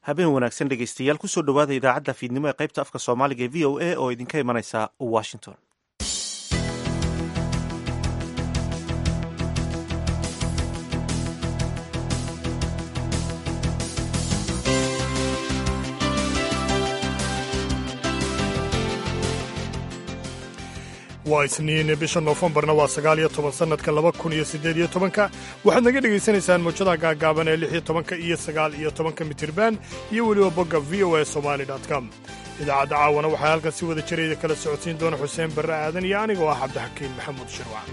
habeen wanaagsan dhegaystayaal kusoo dhowaada idaacadda fiidnimo ee qaybta afka soomaaliga ee v o a oo idinka imanaysa washington. waa isniin bisha noofembarna waa 19 sannadka 2018 waxaad naga dhegaysanaysaan mawjadaha gaagaaban ee 16 iyo 19 mitirban iyo weliba bogga voa somali.com. idaacadda caawana waxaa halkan si wada jirayda kala socodsiin doona xuseen barre aadan iyo anigoo ah cabdixakiin maxamuud shirwac.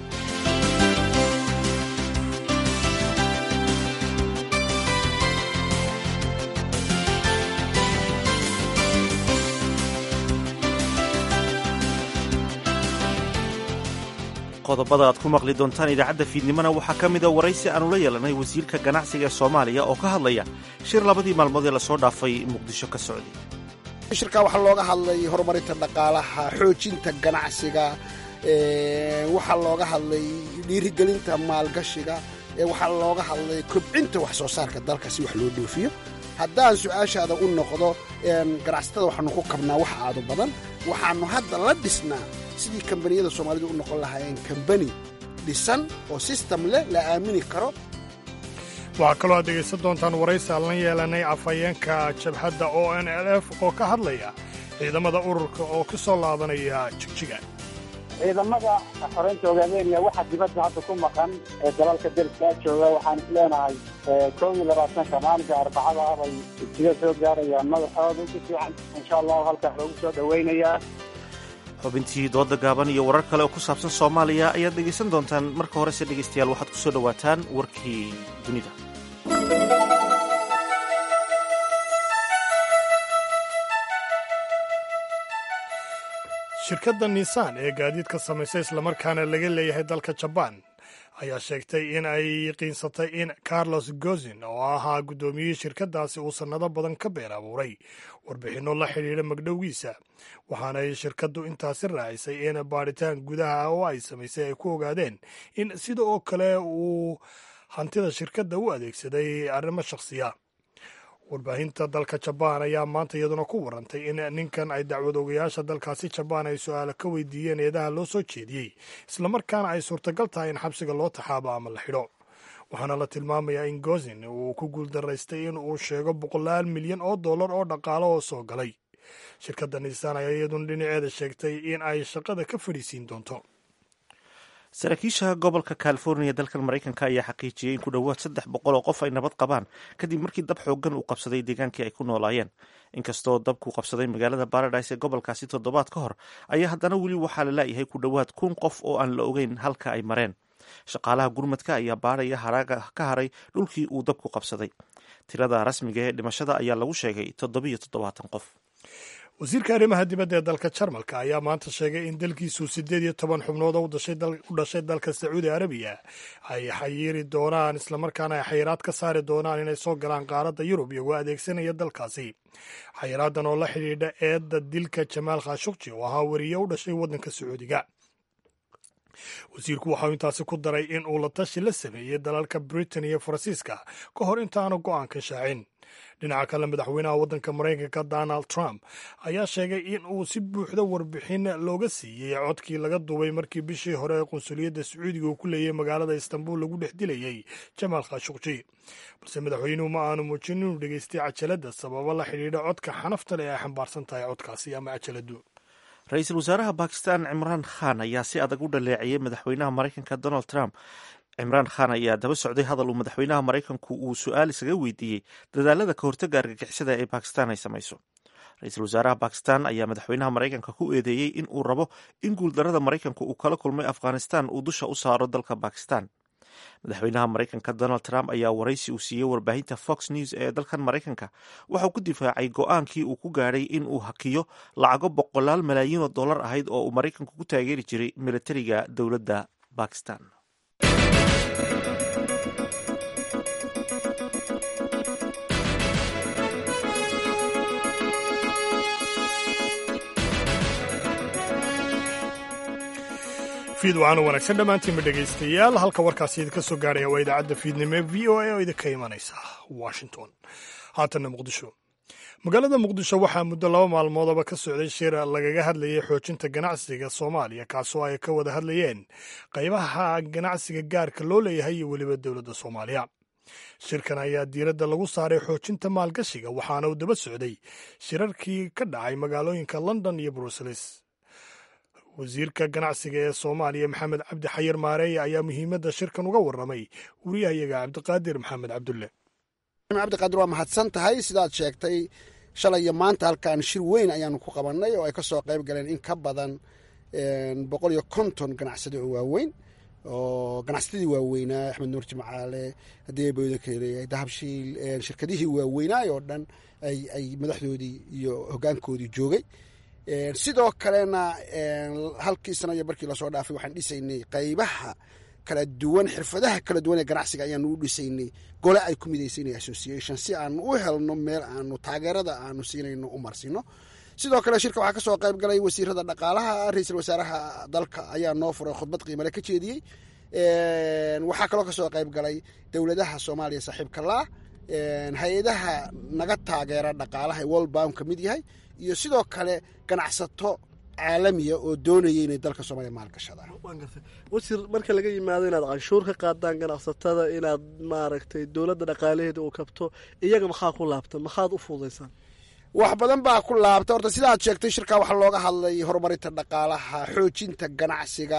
qodobada aad ku maqli doontaan idaacadda fiidnimona waxaa ka mida waraysi aanu la yeelanay wasiirka ganacsiga ee soomaaliya oo ka hadlaya shir labadii maalmood ee lasoo dhaafay muqdisho ka socday. shirkaa waxaa looga hadlay horumarinta dhaqaalaha, xoojinta ganacsiga, waxaa looga hadlay dhiirigelinta maalgashiga, waxaa looga hadlay kobcinta wax soo saarka dalka si wax loo dhoofiyo. haddaan su-aashaada u noqdo ganacsatada waxaanu ku kabnaa wax aadu badan, waxaannu hadda la dhisnaa sidii kambaniyada soomaalidu u noqon lahaayeen kambani dhisan oo sistem leh la aamini karo. waxaa kaloo aad dhegaysan doontaan waraysi aan la yeelanay afhayeenka jabhadda ONLF oo ka hadlaya ciidamada ururka oo ka soo laabanaya jigjiga. ciidamada xoreynta ogaadeenaya waxaa dibadda hadda ku maqan ee dalalka dalkaa jooga waxaan islenahay 22 maalinka arbacada ah bay jigjiga soo gaarayaan madaxooda si fiican insha allahu halkaa loogu soo dhowaynayaa. xubintii dooda gaaban iyo warar kale oo ku saabsan soomaaliya ayaad dhegaysan doontaan. marka horese dhegaystayaal waxaad ku soo dhowaataan warkii dunida. shirkadda nissan ee gaadiidka samaysa islamarkaana laga leeyahay dalka jabaan ayaa sheegtay in ay qiinsatay in carlos gozin oo ahaa guddoomiyihii shirkaddaasi uu sannado badan ka been abuuray warbixinno la xidhiidha magdhowgiisa, waxaanay shirkaddu intaasi raacisay in baadhitaan gudaha oo ay samaysay ay ku ogaadeen in sida oo kale uu hantida shirkadda u adeegsaday arrimo shakhsiya. warbaahinta dalka jabaan ayaa maanta iyaduna ku warantay in ninkan ay dacwad ogayaasha dalkaasi jabaan ay su-aalo ka weydiiyeen eedaha loo soo jeediyey, islamarkaana ay suurtagal tahay in xabsiga loo taxaabo ama la xidho. waxaana la tilmaamayaa in gozin uu ku guuldaraystay in uu sheego $100 milyan oo dhaqaalo oo soo galay. shirkadda nissan ayaa iyaduna dhinaceeda sheegtay in ay shaqada ka fadhiisiin doonto. saraakiisha gobolka californiya dalkan maraykanka ayaa xaqiijiyey in ku dhowaad 300 oo qof ay nabad qabaan kadib markii dab xooggan uu qabsaday deegaankii ay ku noolaayeen. inkastoo dabku qabsaday magaalada paradise ee gobolkaasi toddobaad ka hor ayaa haddana weli waxaa la laayahay ku dhowaad 1,000 qof oo aan la ogeyn halka ay mareen. shaqaalaha gurmadka ayaa baadhaya haraaga ka haray dhulkii uu dabku qabsaday. tirada rasmiga ee dhimashada ayaa lagu sheegay 77 qof. wasiirka arrimaha dibadda ee dalka jarmalka ayaa maanta sheegay in dalkiisu 18 xubnood oo u dhashay dalka sacuudi arabiya ay xayiri doonaan islamarkaana ay xayiraad ka saari doonaan inay soo galaan qaaradda yurub iyagoo adeegsanaya dalkaasi. xayiraadan oo la xidhiidha eedda dilka jamaal khashogji oo ahaa wariye u dhashay waddanka sacuudiga. wasiirku waxau intaasi ku daray in uu la tashi la sameeyey dalalka britain iyo faransiiska ka hor intaanu go'aanka shaacin. dhinaca kale madaxweynaha waddanka maraykanka donald trump ayaa sheegay in uu si buuxda warbixin looga siiyey codkii laga duubay markii bishii hore ee qunsuliyadda sacuudiga uu ku leeyay magaalada istanbul lagu dhex dilayey jamaal khashogji, balse madaxweynuhu ma aanu muujin inuu dhegaystay cajaladda sababo la xidhiidha codka xanafta leh ay xambaarsan tahay codkaasi ama cajaladu. ra-iisul wasaaraha bakistan cimraan khan ayaa si adag u dhaleeciyey madaxweynaha maraykanka donald trump. cimraan khan ayaa daba socday hadal uu madaxweynaha maraykanku uu su-aal isaga weydiiyey dadaalada ka hortagga argagixisada ee bakistan ay samayso. ra-iisul wasaaraha bakistan ayaa madaxweynaha maraykanka ku eedeeyey in uu rabo in guuldarada maraykanka uu kala kulmay afghanistan uu dusha u saaro dalka bakistan. madaxweynaha maraykanka donald trump ayaa waraysi uu siiyey warbaahinta fox news ee dalkan maraykanka waxauu ku difaacay go-aankii uu ku gaadhay in uu hakiyo lacago $100 malaayiin ahayd oo uu maraykanku ku taageeri jiray militariga dowladda bakistan. fiid waxaanu wanaagsan dhammaantiinba dhegaystayaal halka warkaasi idinka soo gaaraya waa idaacadda fiidnimo ee v o a oo idinka imanaysa washington. haatanna muqdisho. magaalada muqdisho waxaa muddo 2 maalmoodaba ka socday shir lagaga hadlayay xoojinta ganacsiga soomaaliya kaasoo ay ka wada hadlayeen qaybaha ganacsiga gaarka loo leeyahay iyo weliba dowladda soomaaliya. shirkan ayaa diiradda lagu saaray xoojinta maalgashiga waxaana uu daba socday shirarkii ka dhacay magaalooyinka london iyo brussels. wasiirka ganacsiga ee soomaaliya maxamed cabdi xayir maareeye ayaa muhiimadda shirkan uga warramay wariyahayaga cabdiqaadir maxamed cabdulle. cabdiqaadir waa mahadsan tahay. sidaad sheegtay shalay iyo maanta halkan shir weyn ayaanu ku qabannay oo ay ka soo qayb galeen in ka badan 150 ganacsade oo waaweyn oo ganacsatadii waaweynaa axmed nuur jimcaale hadeebooda kaleeyahay dahabshiil shirkadihii waaweynaa oo dhan ay madaxdoodii iyo hoggaankoodii joogay. sidoo kalena halkii sano iyo barkii lasoo dhaafay waxaan dhisaynay qaybaha kala duwan xirfadaha kala duwan ee ganacsiga ayaanu u dhisaynay gole ay ku midaysanay association si aanu u helno meel aanu taageerada aanu siinayno u marsino. sidoo kale shirka waxaa ka soo qayb galay wasiirada dhaqaalaha. ra-iisul wasaaraha dalka ayaa noo furay khudbad qiimale ka jeediyey. waxaa kaloo ka soo qayb galay dowladaha soomaaliya saaxiibka laa hay-adaha naga taageera dhaqaalaha ee world bank ka mid yahay iyo sidoo kale ganacsato caalamiya oo doonaya inay dalka soomaaliya maalgashadaan. wasiir marka laga yimaado inaad canshuur ka qaadaan ganacsatada inaad maaragtay dowladda dhaqaalaheeda uu kabto iyaga maxaa ku laabta maxaad u fududaysaan? wax badan baa ku laabta. horta sidaad sheegtay shirkaa waxaa looga hadlay horumarinta dhaqaalaha, xoojinta ganacsiga,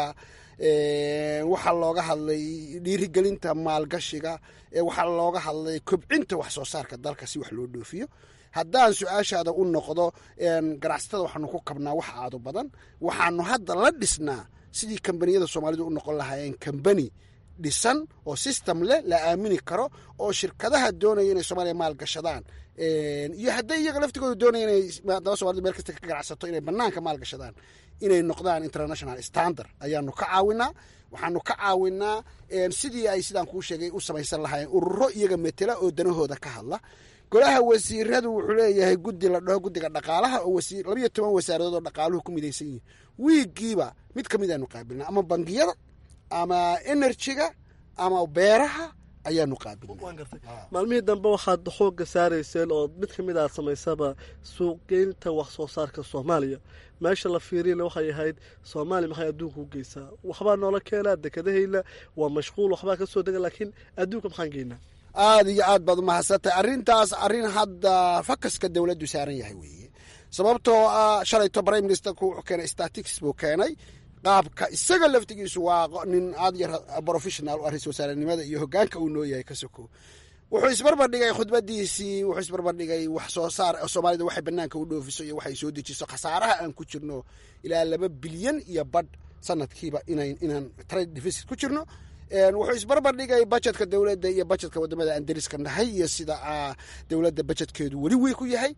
waxaa looga hadlay dhiirigelinta maalgashiga, waxaa looga hadlay kobcinta wax soo saarka dalka si wax loo dhoofiyo. haddaan su-aashaada u noqdo ganacsatada waxaanu ku kabnaa wax aadu badan. waxaanu hadda la dhisnaa sidii kambaniyada soomaalidu u noqon lahaayeen kambani dhisan oo system leh la aamini karo oo shirkadaha doonaya inay soomaaliya maalgashadaan iyo hadday iyaga laftigooda doonaya inay daba somalida meel kasta ka ganacsato inay banaanka maalgashadaan inay noqdaan international standard ayaanu ka caawinaa. waxaanu ka caawinaa sidii ay sidaan kuu sheegay u samaysan lahaayeen ururo iyaga metela oo danahooda ka hadla. golaha wasiiradu wuxuu leeyahay guddi la dhaho guddiga dhaqaalaha oo 12 wasaaradood oo dhaqaaluhu ku midaysan yihiin. wiigiiba mid ka mid aanu qaabilnaa ama bangiyada ama enerjiga ama beeraha ayaanu qaabilnaa. maalmihii dambe waxaad xoogga saarayseen oo mid ka mid aad samaysaba suuqgeynta wax soo saarka soomaaliya. meesha la fiiriyana waxay ahayd soomaaliya maxay adduunka u geysaa? waxbaa noola keenaa dekedahayna waa mashquul waxbaa ka soo dega laakiin adduunka maxaan geynaa? aada iyo aad baad umahadsantahay. arrintaas arrin hadda fakaska dowladdu saaran yahay weeye. sababtoo ah shalayto prime ministerku wuxuu keenay statistics buu keenay. qaabka isaga laftigiisu waa nin aad yar professional u ra-iisul wasaarenimada iyo hoggaanka uu noo yahay ka soko. wuxuu isbarbardhigay khudbadiisii, wuxuu isbarbardhigay wax soo saar soomaalida waxay banaanka u dhoofiso iyo waxay soo dejiso khasaaraha aan ku jirno ilaa 2 bilyan iyo badh sanadkiiba inaan trade deficit ku jirno. wuxuu isbarbardhigay bajetka dowladda iyo bajetka wadamada aan dariska nahay iyo sida dowladda bajetkeedu weli wey ku yahay.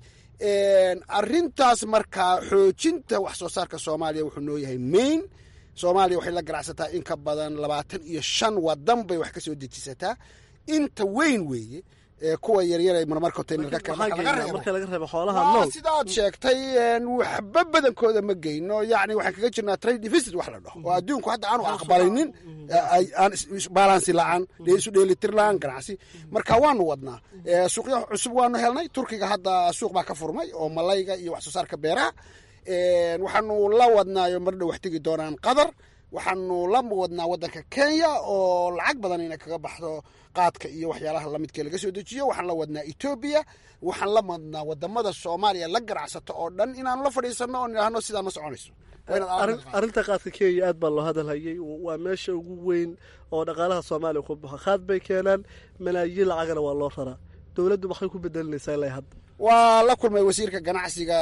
arintaas markaa xoojinta wax soo saarka soomaaliya wuxuu noo yahay main. soomaaliya waxay la ganacsataa in ka badan 25 wadan bay wax ka soo dejisataa. inta weyn weeye kuwa yaryar ay marmarka marka laga reebo xoolaha nool sidaad sheegtay waxba badankooda ma geyno. yani waxaan kaga jirnaa trade deficit wax la dhaho oo adduunku hadda aanu aqbalinin aan balansi la-aan isu dheelitir la-aan ganacsi. marka waanu wadnaa suuqyo cusub waanu helnay. turkiga hadda suuq baa ka furmay oo malayga iyo wax soo saarka beeraha. waxaanu la wadnaayo mardhow wax tegi doonaan qatar. waxaanu la wadnaa wadanka kenya oo lacag badan inay kaga baxdo qaadka iyo waxyaalaha lamidkee laga soo dejiyo. waxaan la wadnaa etoobiya. waxaan la wadnaa wadamada soomaaliya la ganacsato oo dhan inaanu la fadhiisano oo nidhaahno sidaa ma soconayso. arrinta qaadka kenya aad baa loo hadalhayay. waa meesha ugu weyn oo dhaqaalaha soomaaliya ku baxo. qaad bay keenaan malaayiin lacagana waa loo raraa. dowladdu maxay ku bedelinaysaa ilaa hadda? waa la kulmay wasiirka ganacsiga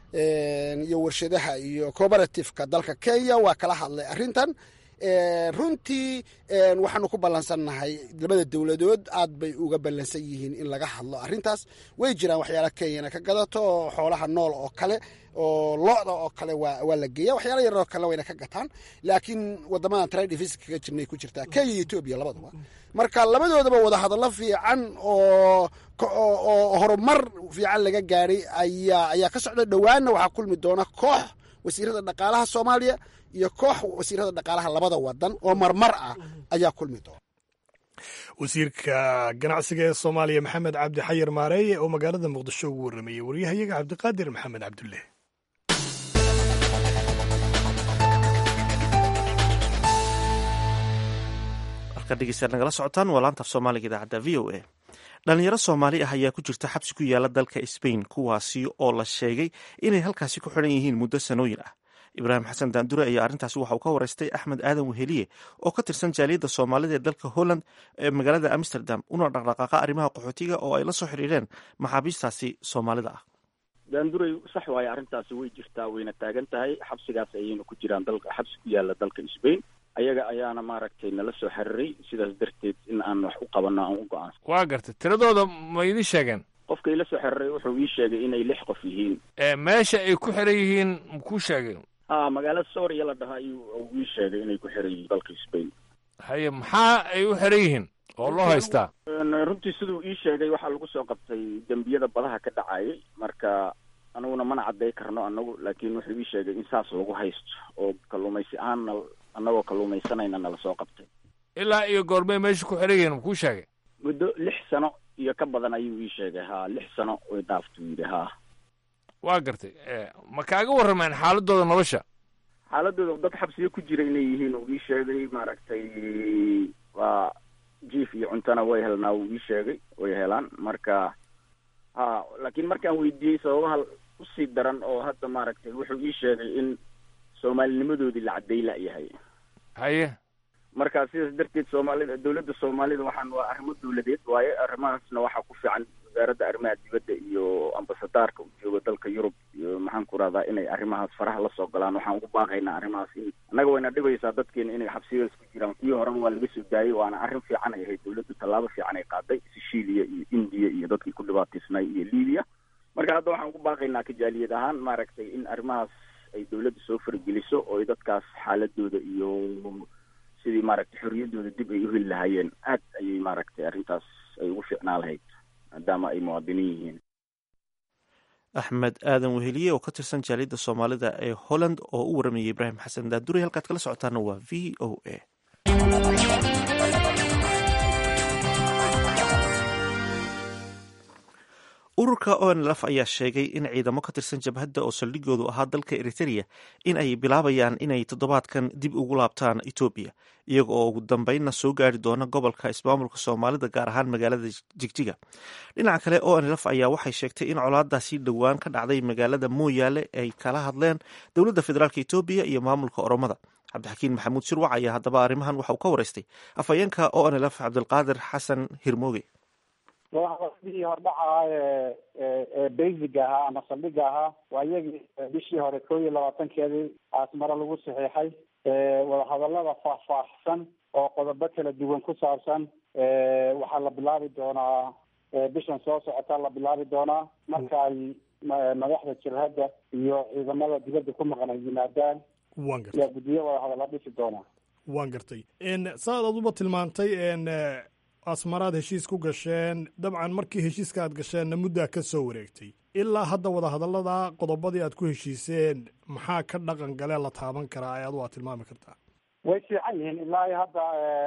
iyo warshadaha iyo cooperativeka dalka kenya waa kala hadlay arrintan. runtii waxaanu ku ballansannahay labada dowladood aad bay uga ballansan yihiin in laga hadlo arrintaas. way jiraan waxyaala kenyana ka gadato oo xoolaha nool oo kale oo lo-da oo kale waa la geeya. waxyaala yar oo kale wayna ka gataan laakiin wadamadan trade deficit kaga jirnay ku jirtaa kenya iyo etoobiya labaduba. marka labadoodaba wada hadallo fiican oo horumar fiican laga gaaray ayaa ka socda. dhowaanna waxaa kulmi doona koox wasiirada dhaqaalaha soomaaliya iyo koox wasiirada dhaqaalaha labada wadan oo marmar ah ayaa kulmi doona. wasiirka ganacsiga ee soomaaliya maxamed cabdi xayir maareeye oo magaalada muqdisho ugu warramayey waryahayaga cabdiqaadir maxamed cabdulle. dhegeystayaal nagala socotaan waa laanta af soomaaliga idaacadda v o a. dhalinyaro soomaali ah ayaa ku jirta xabsi ku yaala dalka Spain, kuwaasi oo la sheegay inay halkaasi ku xiran yihiin muddo sanooyin ah. ibraahim xasan daandure ayaa arrintaasi waxa uu ka waraystay axmed aadan weheliye oo ka tirsan jaaliyadda soomaalida ee dalka Holland ee magaalada Amsterdam, una dhaqdhaqaaqa arrimaha qaxootiga oo ay la soo xiriireen maxaabiistaasi soomaalida ah. daandurey sax waaye, arrintaasi way jirtaa, wayna taagan tahay. xabsigaas ayayna ku jiraan xabsi ku yaala dalka Spain. ayaga ayaana maaragtay nala soo xiriiray, sidaas darteed in aan wax u qabanno aan u go-aansan. waa gartay. tiradooda ma idin sheegeen? qofka ila soo xiriiray wuxuu ii sheegay inay 6 qof yihiin. meesha ay ku xiran yihiin makuu sheegay? magaalada Soria la dhahaa ayuu ii sheegay inay ku xiran yihiin dalka Spain. haye maxaa ay u xiran yihiin oo loo haystaa? runtii siduu ii sheegay waxaa lagu soo qabtay dembiyada badaha ka dhacayay, marka anaguna mana cadday karno anagu, laakiin wuxuu ii sheegay in saas lagu haysto oo kalluumaysi ahaanna annagoo kalluumaysanayna nala soo qabtay. ilaa iyo goormay meesha ku xiran yihiin makuu sheegay? muddo 6 sano iyo ka badan ayuu ii sheegay. 6 sano way dhaaftu yidhi. waa gartay. ma kaaga warrameen xaaladooda nolosha? xaaladooda dad xabsiga ku jira inay yihiin uu ii sheegay. maaragtay waa jiif iyo cuntana way helnaa uu ii sheegay, way helaan. marka laakiin markaan weydiiyey sababaha usii daran oo hadda maaragtay wuxuu ii sheegay in soomaalinimadoodii la cadday la'yahay. haye marka sidaas darteed dowladda soomaalida waa arrimo dowladeed waaye. arrimahaasna waxaa ku fiican wasaaradda arrimaha dibadda iyo ambasadaarka u jooga dalka Yurub iyo maxaan ku rahdaa inay arrimahaas faraha la soo galaan. waxaan ugu baaqaynaa arrimahaas in annaga wayna dhibaysaa dadkeena inay xabsigaas ku jiraan. kii horeba waa laga soo daayay, waana arrin fiican ay ahayd. dowladdu tallaabo fiican ay qaaday, Sicilia iyo India iyo dadkii ku dhibaataysnay iyo Libya. marka hadda waxaan ugu baaqaynaa kajaaliyad ahaan maaragtay in arrimahaas ay dowladda soo fargeliso oo ay dadkaas xaaladooda iyo sidii maaragtay xorriyaddooda dib ay u heli lahaayeen aad ayay maaragtay arrintaas ay ugu fiicnaa lahayd maadaama ay muwaadiniin yihiin. axmed aadan weheliye oo ka tirsan jaaliyadda soomaalida ee Holland oo u waramayay ibraahim xasan daandure. halkaad kala socotaana waa v o a. ururka ONLF ayaa sheegay in ciidamo ka tirsan jabhadda oo saldhigoodu ahaa dalka Eritrea in ay bilaabayaan inay toddobaadkan dib ugu laabtaan Etoobiya, iyaga oo ugu dambeynna soo gaari doona gobolka ismaamulka Soomaalida, gaar ahaan magaalada Jigjiga. dhinaca kale, ONLF ayaa waxay sheegtay in colaadaasi dhowaan ka dhacday magaalada Mooyaale ay kala hadleen dowladda federaalk Etoobiya iyo maamulka Oromada. cabdixakiin maxamuud shirwac ayaa haddaba arrimahan waxa uu ka waraystay afhayeenka ONLF cabdilqaadir xasan hirmooge. sidii hordhaca ee basiga ahaa ama saldhiga ahaa waa iyagii bishii hore 21-keedii aasmare lagu saxiixay wadahadalada faahfaahsan oo qodobo kala duwan ku saabsan. waxaa la bilaabi doonaa bishan soo socota la bilaabi doonaa marka ay madaxda jabhadda iyo ciidamada dibadda ku maqan ay yimaadaan. yaa guddiyo wadahadalla dhisi doonaa. waan gartay. saad aduba tilmaantay asmaraad heshiis ku gasheen. dabcan markii heshiiska aad gasheenna muddaa ka soo wareegtay. ilaa hadda wadahadallada qodobadii aad ku heshiiseen maxaa ka dhaqan galee la taaban karaa ee adu aad tilmaami kartaa? way fiican yihiin. ilaa iyo hadda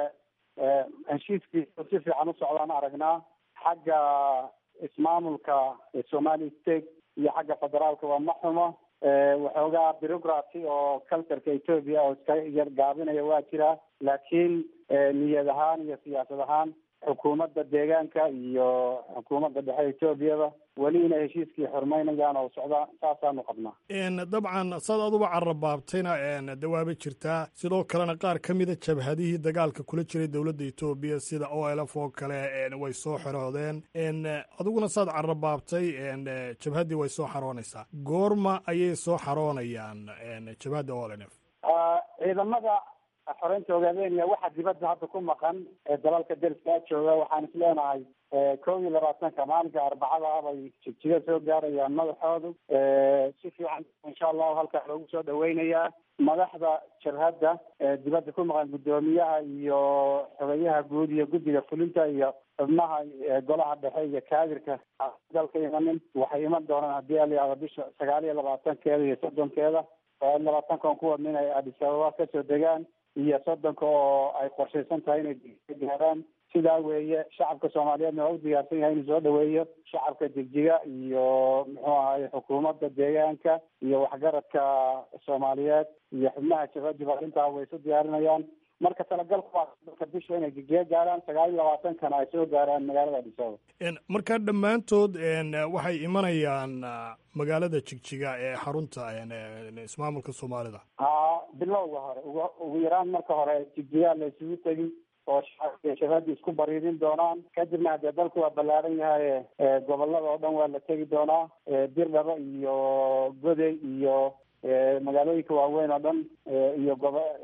heshiiskii si fiican u socdaan aragnaa. xagga ismaamulka Somali State iyo xagga federaalka waa ma xumo. waxoogaa bureaucracy oo cultureka Ethiopia oo iska yar gaabinaya waa jira, laakiin niyad ahaan iyo siyaasad ahaan xukuumadda deegaanka iyo xukuumadda dhexe Ethiopiaba weli inay heshiiskii xurmaynayaan oo socda saasaanu qabnaa. dabcan saad aduba carrabaabtayna dawaaba jirtaa. sidoo kalena qaar ka mida jabhadihii dagaalka kula jiray dowladda Etoobiya sida OLF oo kale way soo xoroodeen. adiguna saad carrabaabtay jabhaddii way soo xaroonaysaa. goorma ayay soo xaroonayaan jabhadda OLF? ciidamada xoreynta ogaadeenaya waxaa dibadda hadda ku maqan ee dalalka deriska jooga. waxaan is leenahay 21 maalinka arbacada ah bay jigjiga soo gaarayaan madaxoodu. si fiican insha allahu halkaa loogu soo dhaweynayaa. madaxda jabhadda dibadda ku maqan guddoomiyaha iyo xogeyaha guud iyo guddiga fulinta iyo xubnaha golaha dhexe iyo kaadirka dalka imanin waxay iman doonaan haddii aliyaada bisha 29-keeda iyo 30-keeda. 20-kan ku wadna inay Addis Ababa kasoo degaan iyo 30-ka oo ay qorshaysan tahay inay gaaraan sidaa weeye. shacabka soomaaliyeedna waa u diyaarsan yahay inuu soo dhaweeyo shacabka jigjiga iyo muxuu ahaye xukuumadda deegaanka iyo waxgaradka soomaaliyeed iyo xubnaha jabhadiba arrintaa way isu diyaarinayaan. marka talagalku waa dalka bisha inay jigjiga gaaraan 29 ay soo gaaraan magaalada Addis Ababa. marka dhammaantood waxay imanayaan magaalada jigjiga ee xarunta ismaamulka Soomaalida. bilowga hore ugu yaraan marka hore jigjiga la isugu tegi oo shacabka isku bariidin doonaan. kadibna haddee dalku waa ballaaran yahay gobolada oo dhan waa la tegi doonaa. Dirdhaba iyo Goday iyo magaalooyinka waaweyn oo dhan iyo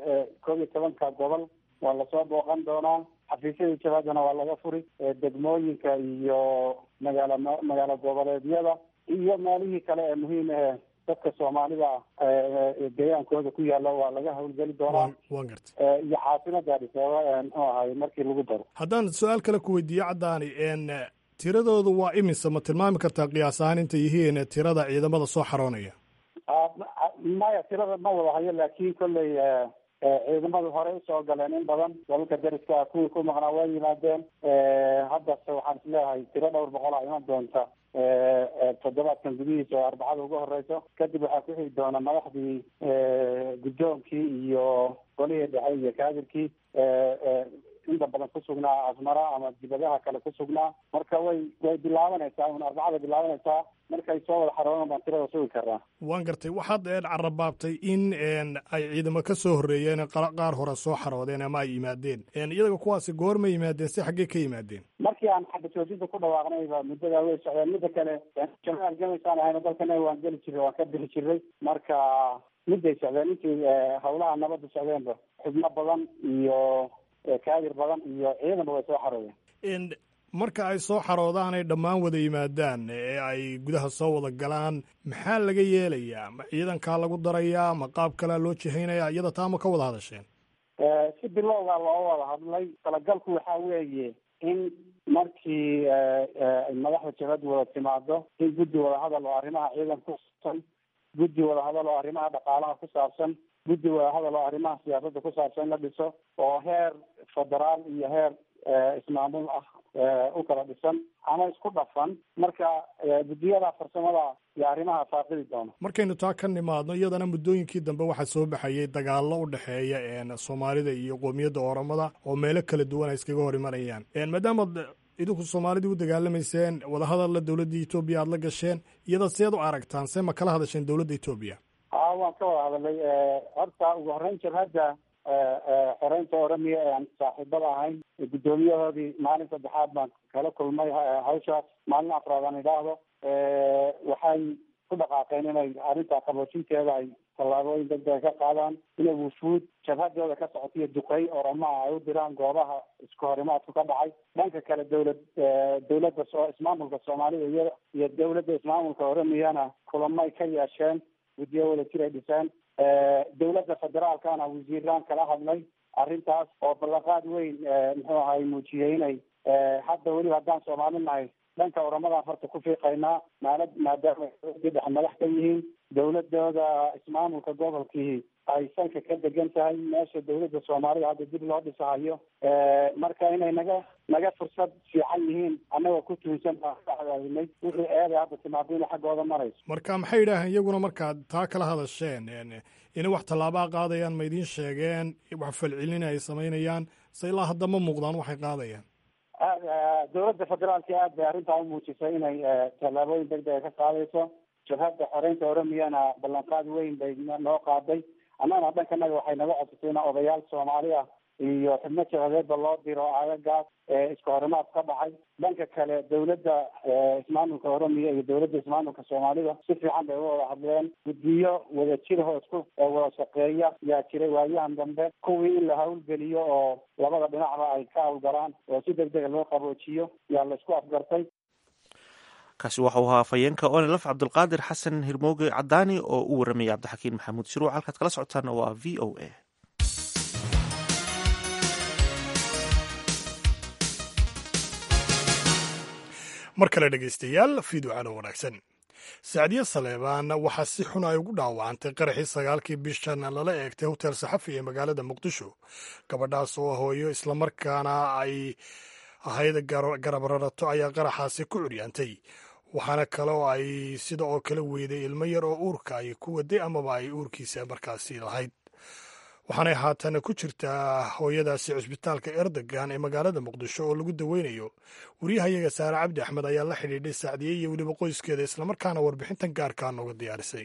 11 gobol waa lasoo booqan doonaa. xafiisyada jabhadana waa laga furi. degmooyinka iyo magaalo goboleedyada iyo meelihii kale ee muhiim ah dadka Soomaalida deegaankooda ku yaala waa laga howlgeli doonaa. iyo caasimada Addis Ababa muxuu ahaay markii lagu daro. haddaan su-aal kale ku weydiiyo Cadaani, tiradoodu waa imise ma tilmaami kartaa qiyaas ahaan intay yihiin tirada ciidamada soo xaroonaya? maya tirada ma wada hayo, laakiin kolley ciidamadu horey usoo galeen in badan. dalalka dariska kuwii ku maqnaa waa yimaadeen. haddase waxaan isleeyahay tiro dhowr boqol a iman doonta toddobaadkan gudihiisa oo arbacada ugu horeyso. kadib waxaa ku xigi doona madaxdii guddoonkii iyo golihii dhexe iyo kaadirkii inta badan ku sugnaa asmara ama dibadaha kale ku sugnaa. marka way bilaabanaysaa arbacada bilaabanaysaa. markay soo wada xaroonaan baan tirada sugi karnaa. waan gartay. waxaad carabaabtay in ay ciidamo ka soo horreeyeen qaar hore soo xaroodeen ama ay yimaadeen. iyaga kuwaasi goorma yimaadeen, si xaggee ka yimaadeen? markii aan xagga joojinta ku dhawaaqnayba muddadaa way socdeen. midda kale jamaal gamaysaan ahayno dalkana waan geli jiray, waan ka bixi jiray. marka midday socdeen intii hawlaha nabadda socdeenba xubno badan iyo kaadir badan iyo ciidanba way soo xaroodeen. marka ay soo xaroodaan ay dhammaan wada yimaadaan ee ay gudaha soo wada galaan, maxaa laga yeelayaa? ma ciidankaa lagu darayaa? ma qaab kalea loo jihaynaya? iyada taa ma ka wada hadasheen? si bilowgaa loo wada hadlay. talagalku waxaa weeye in markii madaxda jabhadda wada timaado in guddi wada hadal oo arrimaha ciidan ku saabsan, guddi wada hadal oo arrimaha dhaqaalaha ku saabsan, guddi wada hadal oo arrimaha siyaasadda ku saabsan la dhiso oo heer federaal iyo heer ismaamul ah u kala dhisan ama isku dhafan. marka guddiyada farsamada iyo arrimaha faaqidi doona. markaynu taa ka nimaadno, iyadana muddooyinkii dambe waxaa soo baxayay dagaallo u dhexeeya Soomaalida iyo qoomiyadda Oromada oo meelo kala duwan ay iskaga hor imanayaan. maadaamaad idinku Soomaalida u dagaalamayseen, wadahadalla dowladda Etoobiya aad la gasheen, iyada seed u aragtaan? see ma kala hadasheen dowladda Etoobiya? waan ka wada hadalay. horta ugu horreyn jabhadda xoreynta Oromiya ee aan saaxiibada ahayn guddoomiyahoodii maalin saddexaad baan kala kulmay hawshaas. maalin afraad aan idhaahdo. waxay ku dhaqaaqeen inay arrintaa qaboojinteeda ay tallaabooyin degdega ka qaadaan, inay wufuud jabhadooda ka socotiyo duqey Oromaha ay u diraan goobaha isku horimaadku ka dhacay. dhanka kale dowladda ismaamulka Soomaalida iyo dowladda ismaamulka Oromiyana kulamay ka yeesheen, guddiyo wada jir ay dhiseen. dowladda federaalkana wasiiraan kala hadlay arrintaas oo ballanqaad weyn muxuu ahay muujiyey inay hadda weliba haddaan Soomaali nahay dhanka Oromadan horta ku fiiqaynaa maadaama dhex madax ka yihiin. dowladooda ismaamulka gobolkii ay sanka ka degan tahay meesha dowladda Soomaalida hadda dib loo dhisahayo. marka inay naga fursad fiican yihiin annagoo ku tuunsan baaadinay wixii eeday hadda timaado inay xaggooda marayso. marka maxay yidhaaheen iyaguna markaad taa kala hadasheen inay wax tallaabaa qaadayaan ma idiin sheegeen? wax falcelin ay samaynayaan? se ilaa hadda ma muuqdaan waxay qaadayaan? dowladda federaalka aad bay arrintaa u muujisay inay tallaabooyin degdega ka qaadayso. jabhadda xoreynta Oromiyana ballanqaad weyn bay noo qaaday. annagana dhankanaga waxay naga codsatay in odayaal Soomaali ah iyo xubno jabhadeedba loo diro aagagaas isku horimaad ka dhacay. dhanka kale dowladda ismaamulka Oromiya iyo dowladda ismaamulka Soomaalida si fiican bay uga wada hadleen. guddiyo wada jir oo isku wada shaqeeya yaa jiray waayahan dambe. kuwii in la hawlgeliyo oo labada dhinacba ay ka hawlgalaan oo si degdega loo qaboojiyo yaa la isku afgartay. kaasi waxa uu ahaa afhayeenka onelaf cabdulqaadir xasan hirmooge cadaani oo u warramayay cabdixakiin maxamuud shiruuc. halkaad kala socotaana waa v o a. mar kale dhegaystayaal fiidwacano wanaagsan. sacdiye saleebaan waxaa si xun ay ugu dhaawacantay qaraxii 9kii bishan lala eegtay hotel saxafi ee magaalada muqdisho. gabadhaas oo hooyo islamarkaana ay ahayd garabrarato ayaa qaraxaasi ku curyaantay waxaana kale oo ay sida oo kale weyday ilmo yar oo uurka ay ku waday amaba ay uurkiisa markaasi lahayd waxaanay haatana ku jirtaa hooyadaasi cusbitaalka erdogan ee magaalada muqdisho oo lagu daweynayo wariyahayaga saare cabdi axmed ayaa la xidhiidhay sacdiye iyo weliba qoyskeeda islamarkaana warbixintan gaarkaa nooga diyaarisay.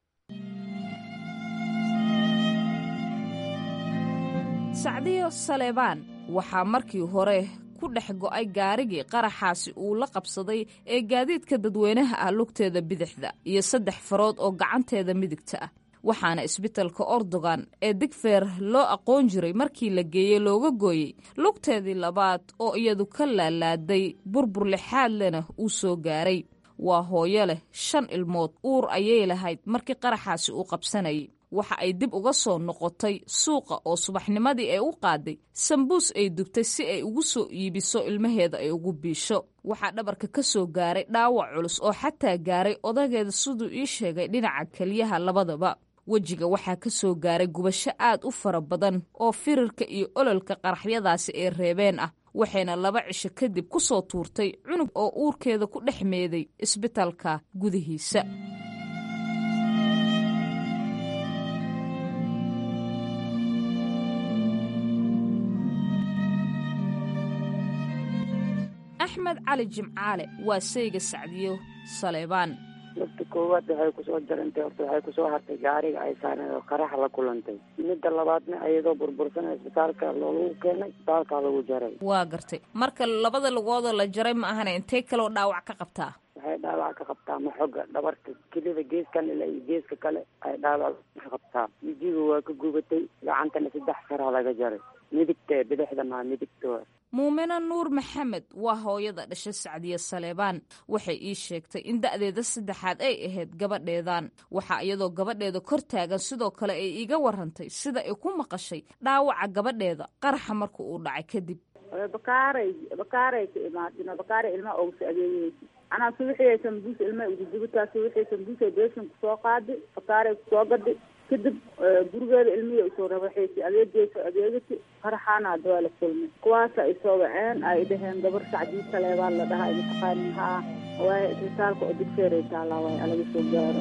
sacdiyo saleebaan waxaa markii hore ku dhex go'ay gaarigii qaraxaasi uu la qabsaday ee gaadiidka dadweynaha ah lugteeda bidixda iyo 3 farood oo gacanteeda midigta ah waxaana isbitaalka Erdogan ee Digfeer loo aqoon jiray markii la geeyey looga gooyey lugteedii labaad oo iyadu ka laalaaday burbur lixaad lena uu soo gaaray. waa hooyo leh 5 ilmood uur ayay lahayd markii qaraxaasi uu qabsanayay. waxa ay dib uga soo noqotay suuqa oo subaxnimadii ay u qaaday sambuus ay dubtay si ay ugu soo iibiso ilmaheeda ay ugu biisho. waxaa dhabarka ka soo gaaray dhaawac culus oo xataa gaaray odageeda siduu ii sheegay dhinaca keliyaha labadaba. wejiga waxaa ka soo gaaray gubasho aad u fara badan oo firirka iyo ololka qaraxyadaasi ee reebeen ah waxayna 2 cisho kadib ku soo tuurtay cunug oo uurkeeda ku dhex meeday isbitaalka gudihiisa. axmed cali jimcaale waa sayga sacdiyo saleebaan. midda koowaad waxay kusoo jarantay horta waxay kusoo hartay gaariga ay saareen oo qarax la kulantay. midda labaadna iyadoo burbursan isbitaalka loogu keenay isbitaalka lagu jaray. waa gartay marka 2 lugoodoo la jaray ma ahane intee kaloo dhaawac ka qabtaa? waxay dhaawac ka qabtaa maxoga dhabarka kelida geeskan ilaa iyo geeska kale ay dhaawac ka qabtaa. wejiga waa ka gubatay gacantana 3 far laga jaray midigta bidixda ma midigta. muumina nuur maxamed waa hooyada dhashay sacdiye saleebaan waxay ii sheegtay in da'deeda 3aad ay ahayd gabadheedan. waxaa iyadoo gabadheeda kor taagan sidoo kale ay iiga warantay sida ay ku maqashay dhaawaca gabadheeda qaraxa marka uu dhacay kadib. bakaaray ka imaadina bakaaray ilma oo saageeyay anaa suuxiyay sambuus ilma ugu dubtaa suuxiyay sambuus beeshan ku soo qaadi bakaaray ku soo gadi kadib gurigeeda ilmihi usoo rabaxaysay adeegati qaraxaana hadda la kulmay kuwaasa ay soo waceen ay dhaheen gabar sacdiyo saleebaan la dhahaa ay taqaanin haa waa isbitaalka oo digfeeray taalaa waa alaga soo gaaro.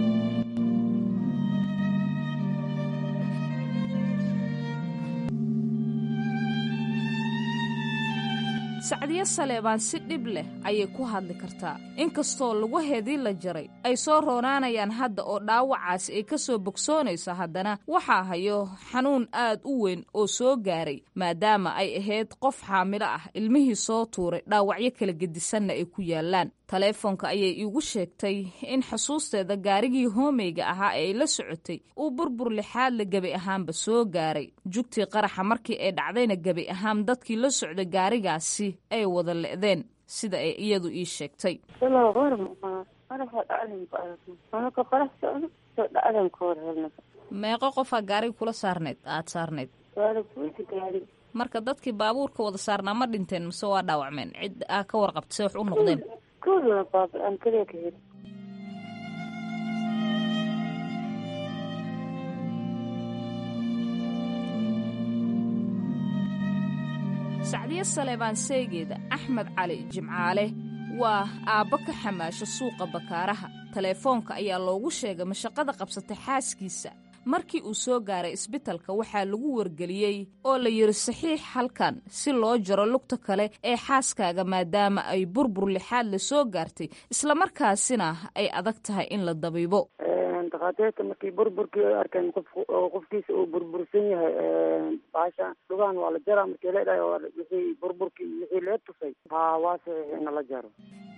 sacdiye saleebaan si dhib leh ayay ku hadli kartaa inkastoo lugaheedii la jaray ay soo roonaanayaan hadda oo dhaawacaasi ay ka soo bogsoonayso haddana waxaa hayo xanuun aad u weyn oo soo gaaray maadaama ay ahayd qof xaamilo ah ilmihii soo tuuray dhaawacyo kala gedisanna ay ku yaalaan. taleefoonka ayay iigu sheegtay in xusuusteeda gaarigii hoomeyga ahaa ee ay la socotay uu burbur lixaad la gebi ahaanba soo gaaray. jugtii qaraxa markii ay dhacdayna gebi ahaan dadkii la socday gaarigaasi ay wada le'deen sida ay iyadu ii sheegtay. meeqo qofaa gaariga kula saarneyd aad saarneyd? marka dadkii baabuurka wada saarnaa ma dhinteen mise waa dhaawacmeen? cid aa ka warqabta se wax u noqdeen? sacdiye saleebaan seegeeda axmed cali jimcaale waa aabbo ka xamaasho suuqa bakaaraha. taleefoonka ayaa loogu sheegay mashaqada qabsatay xaaskiisa. markii uu soo gaaray isbitaalka waxaa lagu wargeliyey oo la yidhi saxiix halkan si loo jaro lugta kale ee xaaskaaga maadaama ay burbur lixaad la soo gaartay islamarkaasina ay adag tahay in la dabiibo. dhakhaatiirta markii burburkii arkeen qofkiisa uu burbursan yahay baasha lugahan waa la jaraa markii leedahay wixii burburkii wixii lee tusay waa saxiix in la jaro.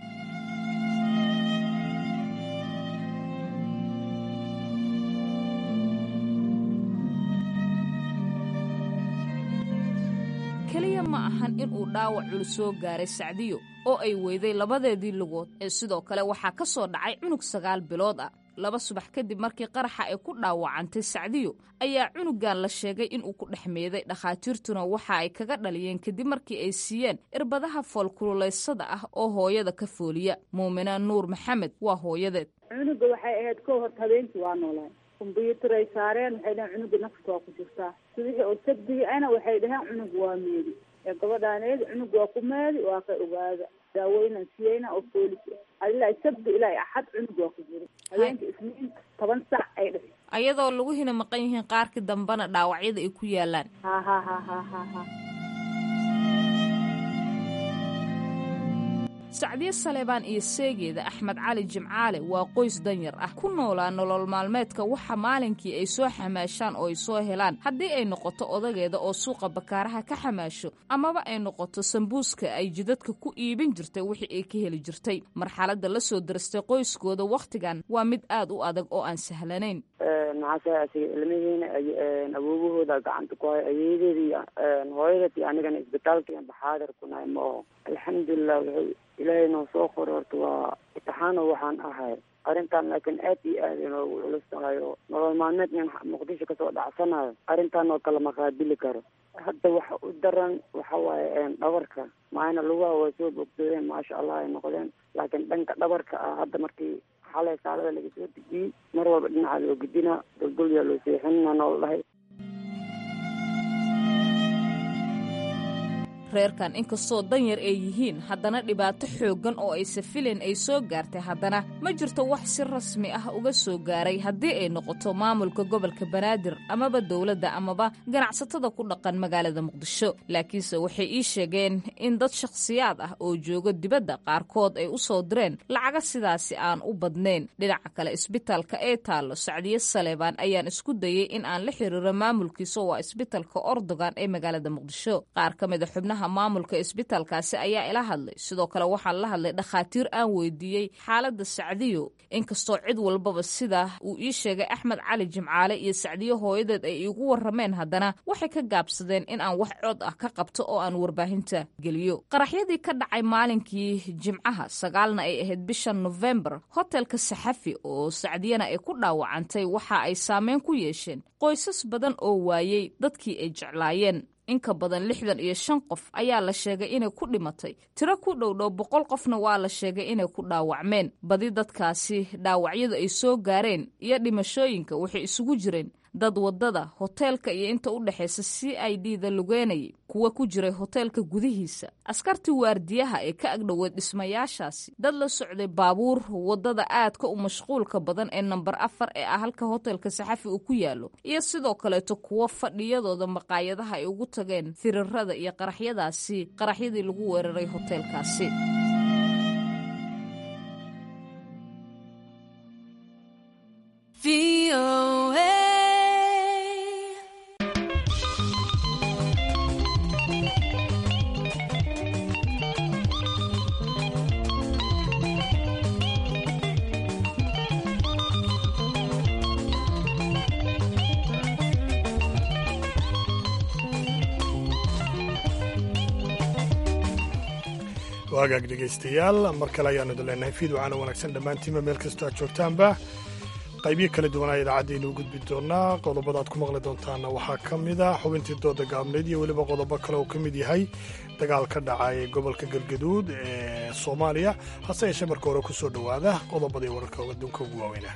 keliya ma ahan in uu dhaawac culus soo gaaray sacdiyo oo ay weyday labadeedii lugood ee sidoo kale waxaa ka soo dhacay cunug 9 bilood ah. 2 subax kadib markii qaraxa ay ku dhaawacantay sacdiyo ayaa cunugan la sheegay inuu ku dhex meeday. dhakhaatiirtuna waxa ay kaga dhaliyeen kadib markii ay siiyeen irbadaha foolkululeysada ah oo hooyada ka fooliya. muumina nuur maxamed waa hooyadeed. cunuga waxay ahayd ka hor habeenkii waa noolaa kombyuutar ay saareen waxay dhaheen cunuga nafta waa ku jirtaa. wixii oo sabdigi ana waxay dhaheen cunug waa meedi gabadhaaneed cunug waa ku maadi waa ka ogaada daaweynan siyeyna oo foolis ilaa sabti ilaa axad cunug waa ku jira habeenka isniin 10 sac ay dhashay ayadoo lagu hina maqan yihiin qaarkii dambana dhaawacyada ay ku yaalaan ha sacdiye saleebaan iyo seegeeda axmed cali jimcaale waa qoys danyar ah ku noolaa nolol maalmeedka waxa maalinkii ay soo xamaashaan oo ay soo helaan haddii ay noqoto odageeda oo suuqa bakaaraha ka xamaasho amaba ay noqoto sambuuska ay jidadka ku iibin jirtay wixii ay ka heli jirtay marxaladda la soo daristay qoyskooda wakhtigan waa mid aad u adag oo aan sahlanayn maxaase ilmihiina awoobahooda gacanta ku hay ayeedeedii hooyadeedii anigana isbitaalka baxaadir ku nahay ma alxamdulilah wuxuu ilaahay noo soo qoray horta waa imtixaano waxaan ahay arrintan laakiin aad iyo aad inoogu culus tahay oo nolol maalmeedkan muqdisho kasoo dhacsanayo arrintan oo kale maqaabili karo hadda waxa u daran waxa waaye dhabarka maayna lugaha waa soo bogsoodeen maasha allah ay noqdeen laakiin dhanka dhabarka ah hadda markii xalay saalada laga soo dejiyey mar walba dhinaca loo gudina golgolyaa loo seexinina nool dhahay reerkan inkastoo danyar ay yihiin haddana dhibaato xooggan oo ay safileen ay soo gaartay haddana ma jirto wax si rasmi ah uga soo gaaray haddii ay noqoto maamulka gobolka banaadir amaba dowladda amaba ganacsatada ku dhaqan magaalada muqdisho laakiinse waxay ii sheegeen in dad shakhsiyaad ah oo jooga dibadda qaarkood ay u soo direen lacaga sidaasi aan u badnayn dhinaca kale isbitaalka ee taallo sacdiye saleebaan ayaan isku dayey in aan la xiriiro maamulkiisa waa isbitaalka ordogan ee magaalada muqdisho qaar ka mid a xubnaha maamulka isbitaalkaasi ayaa ila hadlay sidoo kale waxaan la hadlay dhakhaatiir aan weydiiyey xaaladda sacdiyo inkastoo cid walbaba sida uu ii sheegay axmed cali jimcaale iyo sacdiyo hooyadeed ay iigu warrameen haddana waxay ka gaabsadeen in aan wax cod ah ka qabto oo aan warbaahinta geliyo qaraxyadii ka dhacay maalinkii jimcaha 9 ay ahayd bisha November hotelka saxafi oo sacdiyana ay ku dhaawacantay waxa ay saameyn ku yeesheen qoysas badan oo waayey dadkii ay jeclaayeen in ka badan 65 qof ayaa la sheegay inay ku dhimatay tiro ku dhowdhow 100 qofna waa la sheegay inay ku dhaawacmeen badi dadkaasi dhaawacyadu ay soo gaareen iyo dhimashooyinka waxay isugu jireen dad wadada hoteelka iyo inta u dhaxaysa CID-da lugeynayay kuwa ku jiray hoteelka gudihiisa askartii waardiyaha ee ka agdhoweed dhismayaashaasi dad la socday baabuur wadada aadka u mashquulka badan ee nambar 4 ee ah halka hoteelka saxafi uu ku yaalo iyo sidoo kaleeto kuwa fadhiyadooda maqaayadaha ay ugu tageen firarada iyo qaraxyadii lagu weeraray hoteelkaasi waagaag dhegaystayaal mar kale ayaanu idin leenahay fiid waxaana wanaagsan dhammaantiinba meel kastoo aad joogtaanba qaybiyo kala duwanaa idaacaddainu gudbi doonaa qodobada aad ku maqli doontaana waxaa ka mid a xubintii dooda gaabneyd iyo weliba qodobo kale oo ka mid yahay dagaal ka dhacay gobolka galgaduud ee soomaaliya hase yeeshee marka hore ku soo dhowaada qodobadii wararka adduunka ugu waaweynah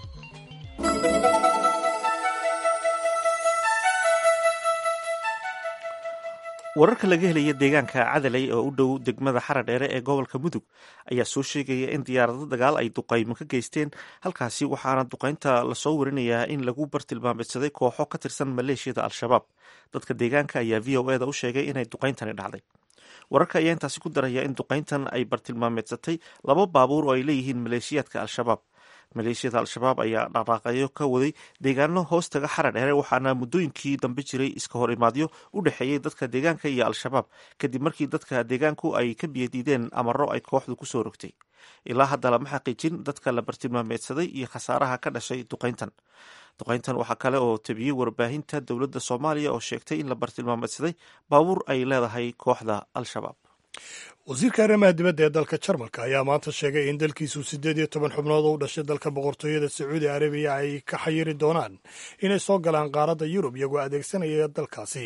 wararka laga helaya deegaanka cadaley oo u dhow degmada xaradheere ee gobolka mudug ayaa soo sheegaya in diyaarado dagaal ay duqaymo ka geysteen halkaasi waxaana duqaynta lasoo warinayaa in lagu bartilmaameysaday kooxo ka tirsan maleeshiyada al-shabaab dadka deegaanka ayaa v o eda u sheegay inay duqayntani dhacday wararka ayaa intaasi ku daraya in duqayntan ay bartilmaameedsatay 2 baabuur oo ay leeyihiin maleeshiyaadka al-shabaab maleeshiyada al-shabaab ayaa dhaqaaqayo ka waday deegaano hoostaga xaradheere waxaana muddooyinkii dambe jiray iska hor imaadyo u dhexeeyey dadka deegaanka iyo al-shabaab kadib markii dadka deegaanku ay ka biyadiideen amaro ay kooxdu ku soo rogtay ilaa hadda lama xaqiijin dadka la bartilmaameedsaday iyo khasaaraha ka dhashay duqayntan waxaa kale oo tabiyey warbaahinta dowladda soomaaliya oo sheegtay in la bartilmaameedsaday baabuur ay leedahay kooxda al-shabaab wasiirka arrimaha dibadda ee dalka jarmalka ayaa maanta sheegay in dalkiisu 18 xubnood oo u dhashay dalka boqortooyada sacuudi arabiya ay ka xayiri doonaan inay soo galaan qaaradda yurub iyagoo adeegsanaya dalkaasi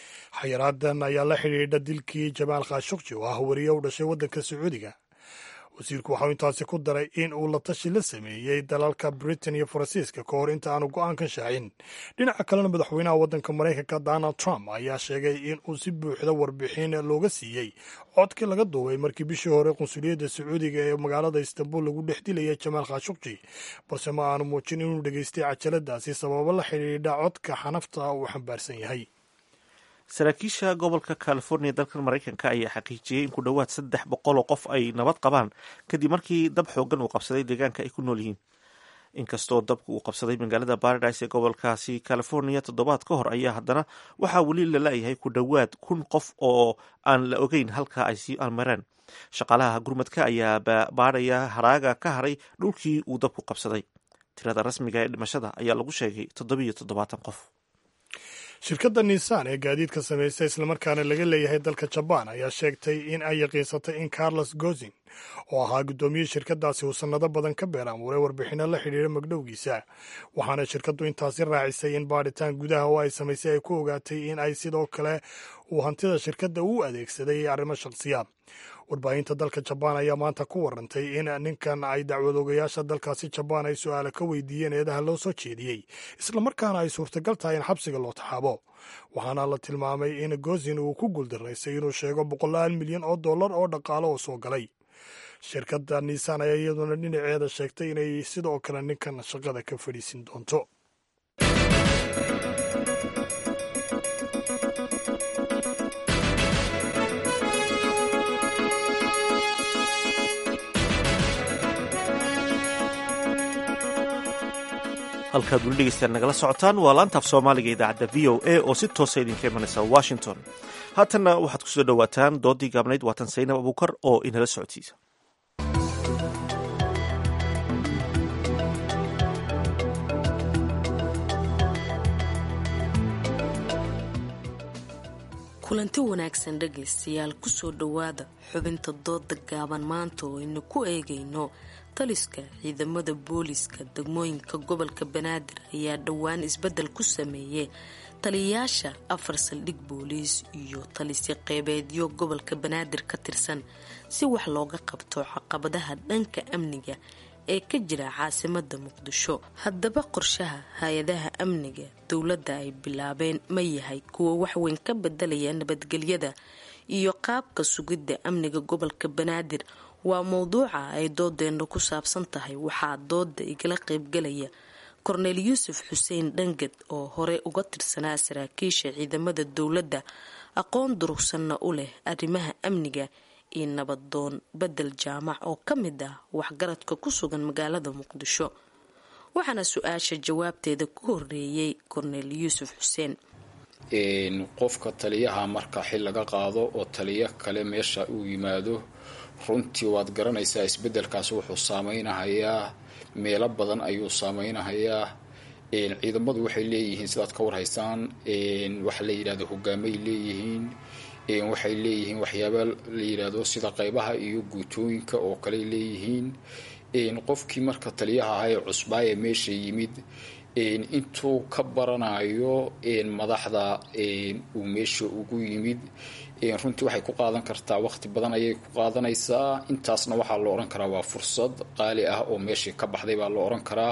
xayiraadan ayaa la xidhiidha dilkii jamaal khashogji oo ah wariye u dhashay waddanka sacuudiga wasiirku waxau intaasi ku daray in uu la tashi la sameeyey dalalka britain iyo faransiiska ka hor inta aanu go'aankan shaacin. dhinaca kalena madaxweynaha waddanka maraykanka donald trump ayaa sheegay in uu si buuxda warbixin looga siiyey codkii laga duubay markii bishii hore qunsuliyadda sacuudiga ee magaalada istanbul lagu dhex dilayay jamaal khashukji, balse ma aanu muujin inuu dhegaystay cajaladaasi sababo la xidhiidha codka xanafta uu xambaarsan yahay. saraakiisha gobolka california dalkan maraykanka ayaa xaqiijiyey in ku dhowaad 300 oo qof ay nabad qabaan kadib markii dab xoogan uu qabsaday deegaanka ay ku nool yihiin. inkastoo dabku uu qabsaday magaalada paradise ee gobolkaasi california toddobaad ka hor ayaa haddana waxaa weli la laayahay ku dhowaad 1,000 qof oo aan la ogeyn halka ay sii almareen. shaqaalaha gurmadka ayaa baadhaya haraaga ka haray dhulkii uu dabku qabsaday. tirada rasmiga ee dhimashada ayaa lagu sheegay 77 qof. shirkadda nissan ee gaadiidka samaysa islamarkaana laga leeyahay dalka jabaan ayaa sheegtay in ay yaqiinsatay in carlos gozin oo ahaa guddoomiye shirkadaasi uu sannado badan ka beer amuuray warbixinno la xidhiira magdhowgiisa, waxaana shirkaddu intaasi raacisay in baadhitaan gudaha oo ay samaysay ay ku ogaatay in ay sidoo kale uu hantida shirkadda u adeegsaday arrimo shakhsiyaad. warbaahinta dalka jabaan ayaa maanta ku warantay in ninkan ay dacwadoogayaasha dalkaasi jabaan ay su-aalo ka weydiiyeen eedaha loo soo jeediyey, islamarkaana ay suurtagal tahay in xabsiga loo taxaabo. waxaana la tilmaamay in gozin uu ku guuldaraysay inuu sheego $100 milyan oo dhaqaalo oo soo galay. shirkadda nissan ayaa iyaduna dhinaceeda sheegtay inay sidoo kale ninkan shaqada ka fadhiisin doonto. halkaad weli dhegeystayaal nagala socotaan waa laantaaf soomaaliga idaacadda v o a oo si toosa idinka imanaysa washington. haatanna waxaad kusoo dhowaataan doodii gaabnayd waatan saynab abuukar oo inala socodsiisa. kulanti wanaagsan dhegaystayaal kusoo dhowaada xubinta dooda gaaban maanta oo aynu ku eegayno taliska ciidamada booliiska degmooyinka gobolka banaadir ayaa dhowaan isbedel ku sameeyey taliyayaasha 4 saldhig booliis iyo talisyo qeybeedyo gobolka banaadir ka tirsan si wax looga qabto caqabadaha dhanka amniga ee ka jira caasimada muqdisho. haddaba qorshaha hay-adaha amniga dowladda ay bilaabeen ma yahay kuwa waxweyn ka bedelaya nabadgelyada iyo qaabka sugidda amniga gobolka banaadir? waa mowduuca ay doodeena ku saabsan tahay. waxaa dooda igala qeybgalaya korneyl yuusuf xuseen dhangad oo hore uga tirsanaa saraakiisha ciidamada dowladda, aqoon durugsanna u leh arrimaha amniga, iyo nabadoon bedel jaamac oo ka mid ah waxgaradka ku sugan magaalada muqdisho. waxaana su-aasha jawaabteeda ku horeeyey korneyl yuusuf xuseen. qofka taliyaha marka xil laga qaado oo taliyo kale meesha uu yimaado, runtii waad garanaysaa isbedelkaas wuxuu saameynahayaa meelo badan ayuu saameynahayaa. ciidamadu waxay leeyihiin sidaad ka warhaysaan waxa la yidhahdo hogaamay leeyihiin, waxay leeyihiin waxyaaba la yidhaahdo sida qaybaha iyo guutooyinka oo kale leeyihiin. qofkii marka taliyaha ahaa ee cusbaaya meesha yimid intuu ka baranayo madaxda uu meesha ugu yimid, runtii waxay ku qaadan kartaa waqti badan ayay ku qaadanaysaa. intaasna waxaa la odhan karaa waa fursad qaali ah oo meeshii ka baxday baa la odhan karaa.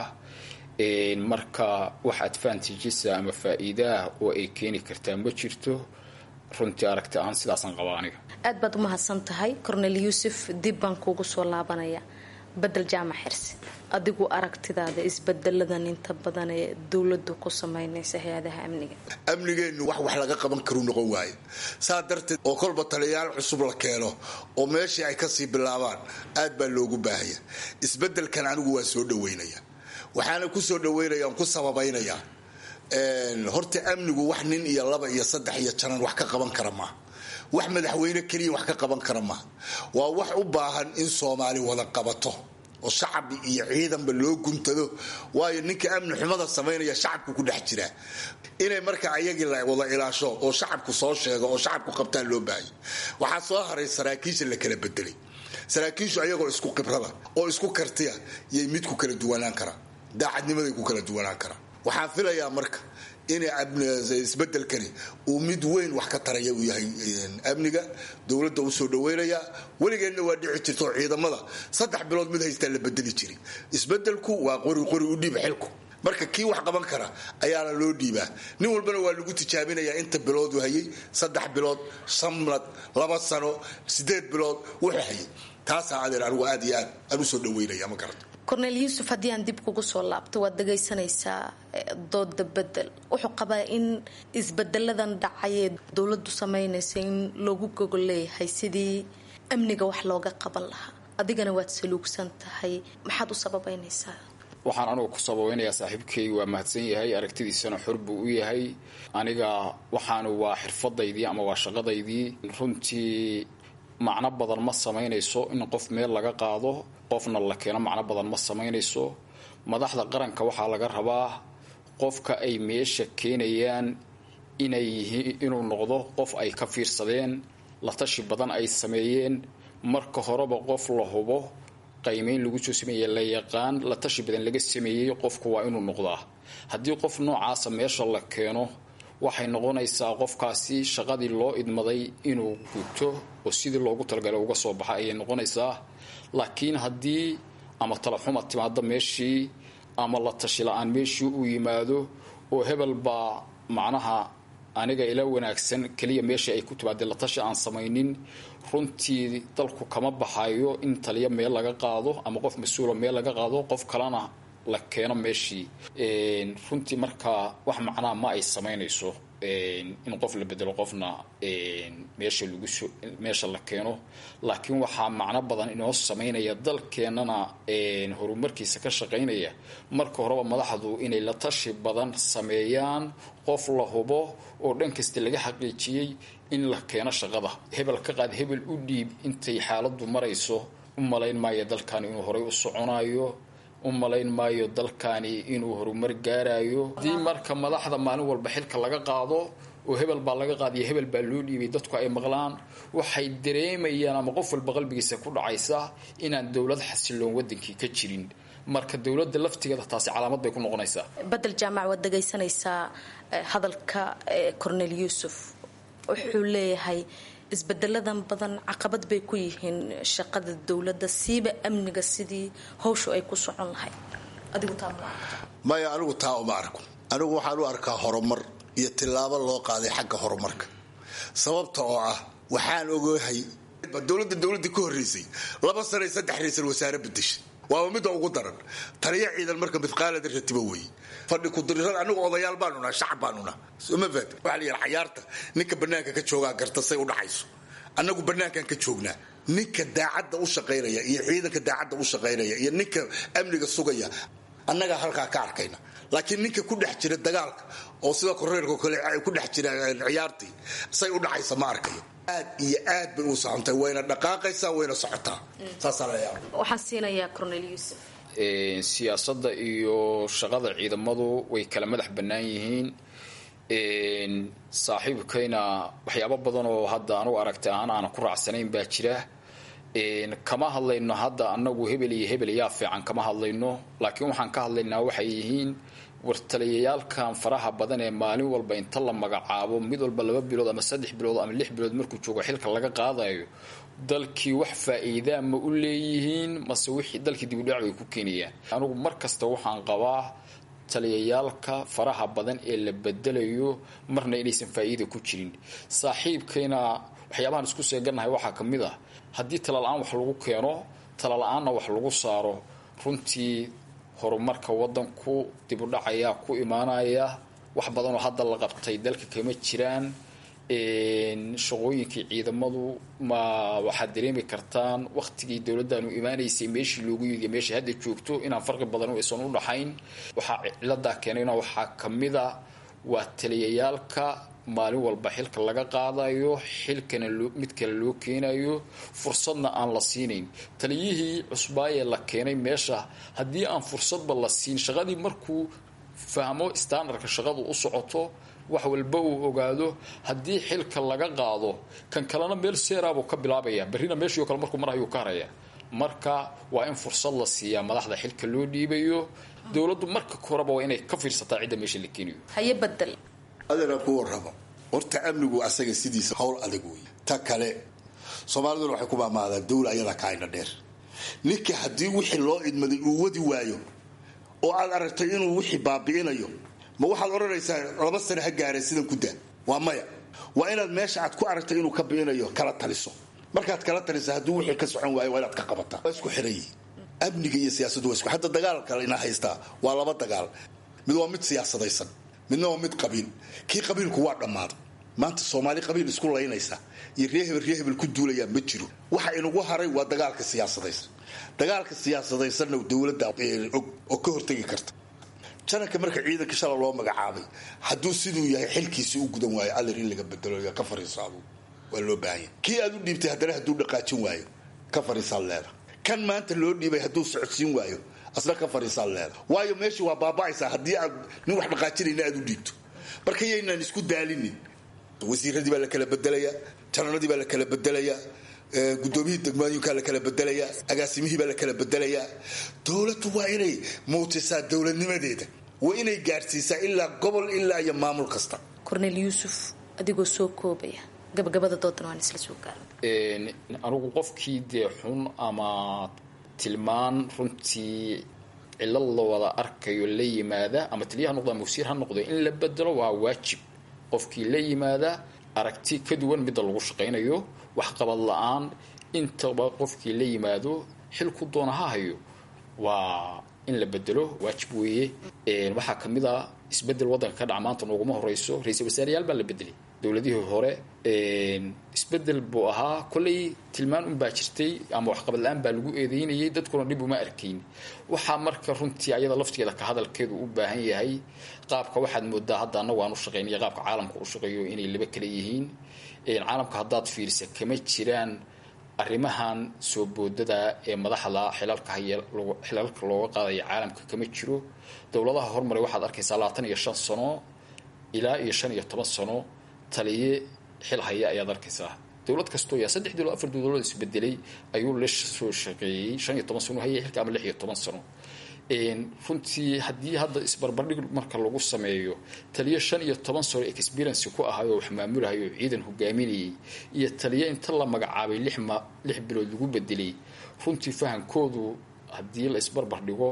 marka wax advantages ama faa'iido ah oo ay keeni kartaa ma jirto. runtii aragti ahaan sidaasaan qabaa aniga. aad baad umahadsan tahay korneyl yuusuf. dib baan kuugu soo laabanaya bedel jaamac xirsi, adigu aragtidaada isbedeladan inta badan ee dowladu ku sameynaysa hay-adaha amnigeenu wax laga qaban karu noqon waaye. saa darteed oo kolba taliyayaal cusub la keeno oo meeshii ay kasii bilaabaan aad baa loogu baahaya. isbedelkan anigu waa soo dhaweynaya, waxaana ku soo dhaweynaya ku sababaynaya horta amnigu wax nin iyo 2 iyo 3 iyo janan wax ka qaban kara ma, wax madaxweyne kaliya wax ka qaban kara ma. waa wax u baahan in Soomaali wada qabato oo shacab iyo ciidanba loo guntado, waayo ninka amni xumada sameynaya shacabku ku dhex jira. inay marka ayagii la wada ilaasho oo shacabku soo sheego oo shacabku qabtaan loo baahay. waxaa soo haray saraakiisha la kala bedelay. saraakiishu ayagoo isku khibrada oo isku kartiya yay mid ku kala duwanaan kara, daacadnimaday ku kala duwanaan kara. waxaan filayaa marka in isbedelkani uu mid weyn wax ka taraya uu yahay amniga dowladda u soo dhaweynaya weligeedna waa dhici jirta oo ciidamada 3 bilood mid haystaa la bedeli jiray isbedelku waa qori u dhiib xilku marka kii wax qaban kara ayaana loo dhiibaa nin walbana waa lagu tijaabinayaa inta bilood uu hayay 3 bilood sanad 2 sano 8 bilood wuxuu hayay taasaa adeer anigu aad iyo aad aan u soo dhaweynaya ma garata cornel yuusuf haddii aan dib kugu soo laabto waad dhagaysanaysaa dooda bedel wuxuu qabaa in isbedeladan dhacayee dowladdu samaynaysa in loogu gogol leeyahay sidii amniga wax looga qaban lahaa adigana waad saluugsan tahay maxaad u sababaynaysaa waxaan anigu ku sababeynayaa saaxiibkay waa mahadsan yahay aragtidiisana xor buu u yahay aniga waxaanu waa xirfadaydii ama waa shaqadaydii runtii macno badan ma samaynayso in qof meel laga qaado qofna la keeno macno badan ma samaynayso madaxda qaranka waxaa laga rabaa qofka ay meesha keenayaan inuu noqdo qof ay ka fiirsadeen la tashi badan ay sameeyeen marka horeba qof la hubo qiimeyn lagu soo sameeyay la yaqaan la tashi badan laga sameeyay qofku waa inuu noqdaa haddii qof noocaasa meesha la keeno waxay noqonaysaa qofkaasi shaqadii loo idmaday inuu guto oo sidii loogu talagalay uga soo baxa ayay noqonaysaa laakiin haddii ama talaxuma timaado meeshii ama la tashi la-aan meeshii uu yimaado oo hebel baa macnaha aniga ila wanaagsan kaliya meeshii ay ku timaadeen la tashi aan samaynin runtii dalku kama baxayo in taliya meel laga qaado ama qof mas-uula meel laga qaado qof kalena la keeno meeshii runtii markaa wax macnaha ma ay samaynayso in qof la bedelo qofna meesha la keeno laakiin waxaa macno badan inoo samaynaya dalkeennana horumarkiisa ka shaqaynaya marka horeba madaxdu inay la tashi badan sameeyaan qof la hubo oo dhan kasta laga xaqiijiyey in la keeno shaqada hebel ka qaad hebel u dhiib intay xaaladu marayso u malayn maayo dalkani inuu horay u soconayo u malayn maayo dalkani inuu horumar gaarayo haddii marka madaxda maalin walba xilka laga qaado oo hebel baa laga qaadiyo hebel baa loo dhiibay dadku ay maqlaan waxay dareemayaan ama qof walba qalbigiisa ku dhacaysa inaan dowlad xasiloon wadankii ka jirin marka dowladda laftigeeda taasi calaamad bay ku noqonaysaa bedel jaamac waad dhagaysanaysaa hadalka cornel yuusuf wuxuu leeyahay isbedeladan badan caqabad bay ku yihiin shaqada dowladda siiba amniga sidii hawshu ay ku socon lahayd adigu taa ma maya anigu taa uma arko anigu waxaan u arkaa horumar iyo tilaabo loo qaaday xagga horumarka sababta oo ah waxaan ogahay dowladda ka horreysay 2 sano 3 ra'iisul wasaare bedeshay waa mid ugu daran taliya ciidan marka midqaalada ratiba weey fadhi ku dirirad anigu odayaal baanu na shacab baanu na soo fahad waxa la ciyaarta ninka banaanka ka jooga garta say u dhaxayso anagu banaankan ka joognaa ninka daacadda u shaqeynaya iyo ciidanka daacadda u shaqeynaya iyo ninka amniga sugaya annaga halkaa ka arkayna laakiin ninka ku dhex jira dagaalka oo sida koreerka kale ay ku dhex jiraan ciyaartii say u dhaxaysa ma arkayo aad iyo aad bay u socotay wayna dhaqaaqaysaa wayna socotaa saas la yaab waxaan siinayaa cornel yuusuf siyaasadda iyo shaqada ciidamadu way kala madax bannaan yihiin saaxiibkayna waxyaabo badan oo hadda anugu aragtay aan ku raacsanayn baa jira kama hadlayno hadda anagu hebel iyo hebel yaa fiican kama hadlayno laakiin waxaan ka hadlaynaa waxay yihiin wartaliyayaalkan faraha badan ee maalin walba inta la magacaabo mid walba 2 bilood ama 3 bilood ama 6 bilood markuu joogo xilka laga qaadayo dalkii wax faa'iido ma u leeyihiin mase wixii dalkii dib u dhac ay ku keenayaan anigu markasta waxaan qabaa taliyayaalka faraha badan ee la bedelayo marna inaysan faa'iido ku jirin saaxiibkayna waxyaabahan isku seeganahay waxaa ka mid ah haddii tala la-aan wax lagu keeno tala la-aanna wax lagu saaro runtii horumarka wadanku dib u dhacayaa ku imaanaya wax badan oo hadda la qabtay dalka kama jiraan shaqooyinkii ciidamadu ma waxaad dareemi kartaan waqtigii dowladdaanu imaanaysay meeshii loogu yidi meeshii hadda joogto inaan farqi badan aysan u dhaxayn waxaa ciladaa keenayna waxaa ka mida waa taliyayaalka maalin walba xilka laga qaadayo xilkana mid kale loo keenayo fursadna aan la siinayn taliyihii cusbaayee la keenay meesha haddii aan fursadba la siin shaqadii markuu fahmo standardka shaqadu u socoto wax walba uu ogaado haddii xilka laga qaado kan kalena meel seeraabuu ka bilaabaya berrina meeshii oo kale markuu marayuu ka haraya marka waa in fursad la siiyaa madaxda xilka loo dhiibayo dowladdu marka koraba waa inay ka fiirsataa cidda meesha la keenayo haye bedel adeera ku warrabo horta amnigu asaga sidiisa hawl adag wey ta kale soomaaliduna waxay ku maamaadaan dowla ayada kaayna dheer ninka haddii wixii loo idmaday uu wadi waayo oo aad aragtay inuu wixii baabi'inayo ma waxaad odhanaysaa 2 sano ha gaareen sidan ku daa waa maya waa inaad meesha aad ku aragtay inuu ka bi'inayo kala taliso markaad kala taliso hadduu wixii ka socon waayo waa inaad ka qabataa waa isku xiran yihiin amniga iyo siyaasaddu waa isku hadda dagaalka ina haystaa waa 2 dagaal mid waa mid siyaasadaysan midna waa mid qabiil kii qabiilku waa dhammaaday maanta Soomaali qabiil isku laynaysa iyo reehebel ku duulaya ma jiro waxa inagu haray waa dagaalka siyaasadaysan dowladda oo ka hortagi karta janaka marka ciidanka shala loo magacaabay hadduu siduu yahay xilkiisa u gudan waayo allir in laga bedelo ka fariisaado waa loo baahan yahay kii aad u dhiibtay haddana hadduu dhaqaajin waayo ka fariisaan leeda kan maanta loo dhiibay hadduu socodsiin waayo asna ka fariisaan leeda waayo meesha waa baaba'aysaa haddii aad nin wax dhaqaajinayna aad u dhiibto marka yaynaan isku daalinin wasiiradii baa la kala bedelayaa jananadii baa la kala bedelayaa gudoomiyihii degmooyinka la kala bedelayaa agaasimihii baa la kala bedelayaa dowladdu waa inay muujisaa dowladnimadeeda waa inay gaarsiisaa ilaa gobol ilaa iyo maamul kasta Cornel Yusuf adigoo soo koobaya gabagabada doodan waan isla soo gaaray anigu qofkii dee xun ama tilmaan runtii cilal la wada arkayo la yimaada ama taliyaha noqdo ama wasiir ha noqdo in la bedelo waa waajib qofkii la yimaada aragti ka duwan mid lagu shaqeynayo wax qabad la'aan intaba qofkii la yimaado xil ku doona ha hayo waa in la bedelo waajib weeye waxa kamida isbedel wadanka ka dhaca maanta nooguma horeyso ra'iisul wasaarayaal baa la bedelay dowladihii hore isbedel buu ahaa kulay tilmaan un baa jirtay ama wax qabad la'aan baa lagu eedeynayay dadkuna dib uma arkayn waxa marka runtii ayada laftigeeda ka hadalkeedu u baahan yahay qaabka waxaad moodaa hadda anagu aan u shaqeynay qaabka caalamka u shaqeeyo inay laba kala yihiin caalamka haddaad fiirisa kama jiraan arrimahan soo boodada ee madaxda xilalka looga qaadaya caalamka kama jiro dowladaha hormaray waxaad arkaysaa 25 sano ilaa 15 sano taliye xil haya ayaad arkaysaa dowlad kastoo yaa 3 dowlad 4 dowlad isbedelay ayuu la soo shaqeeyay 15 sano haya xilka ama 16 sano runtii haddii hadda isbarbardhig marka lagu sameeyo taliye 15 sano experience ku ahayo wax maamulayo ciidan hogaaminayay iyo taliye inta la magacaabay 6 bilood lagu bedelay runtii fahankoodu haddii la isbarbardhigo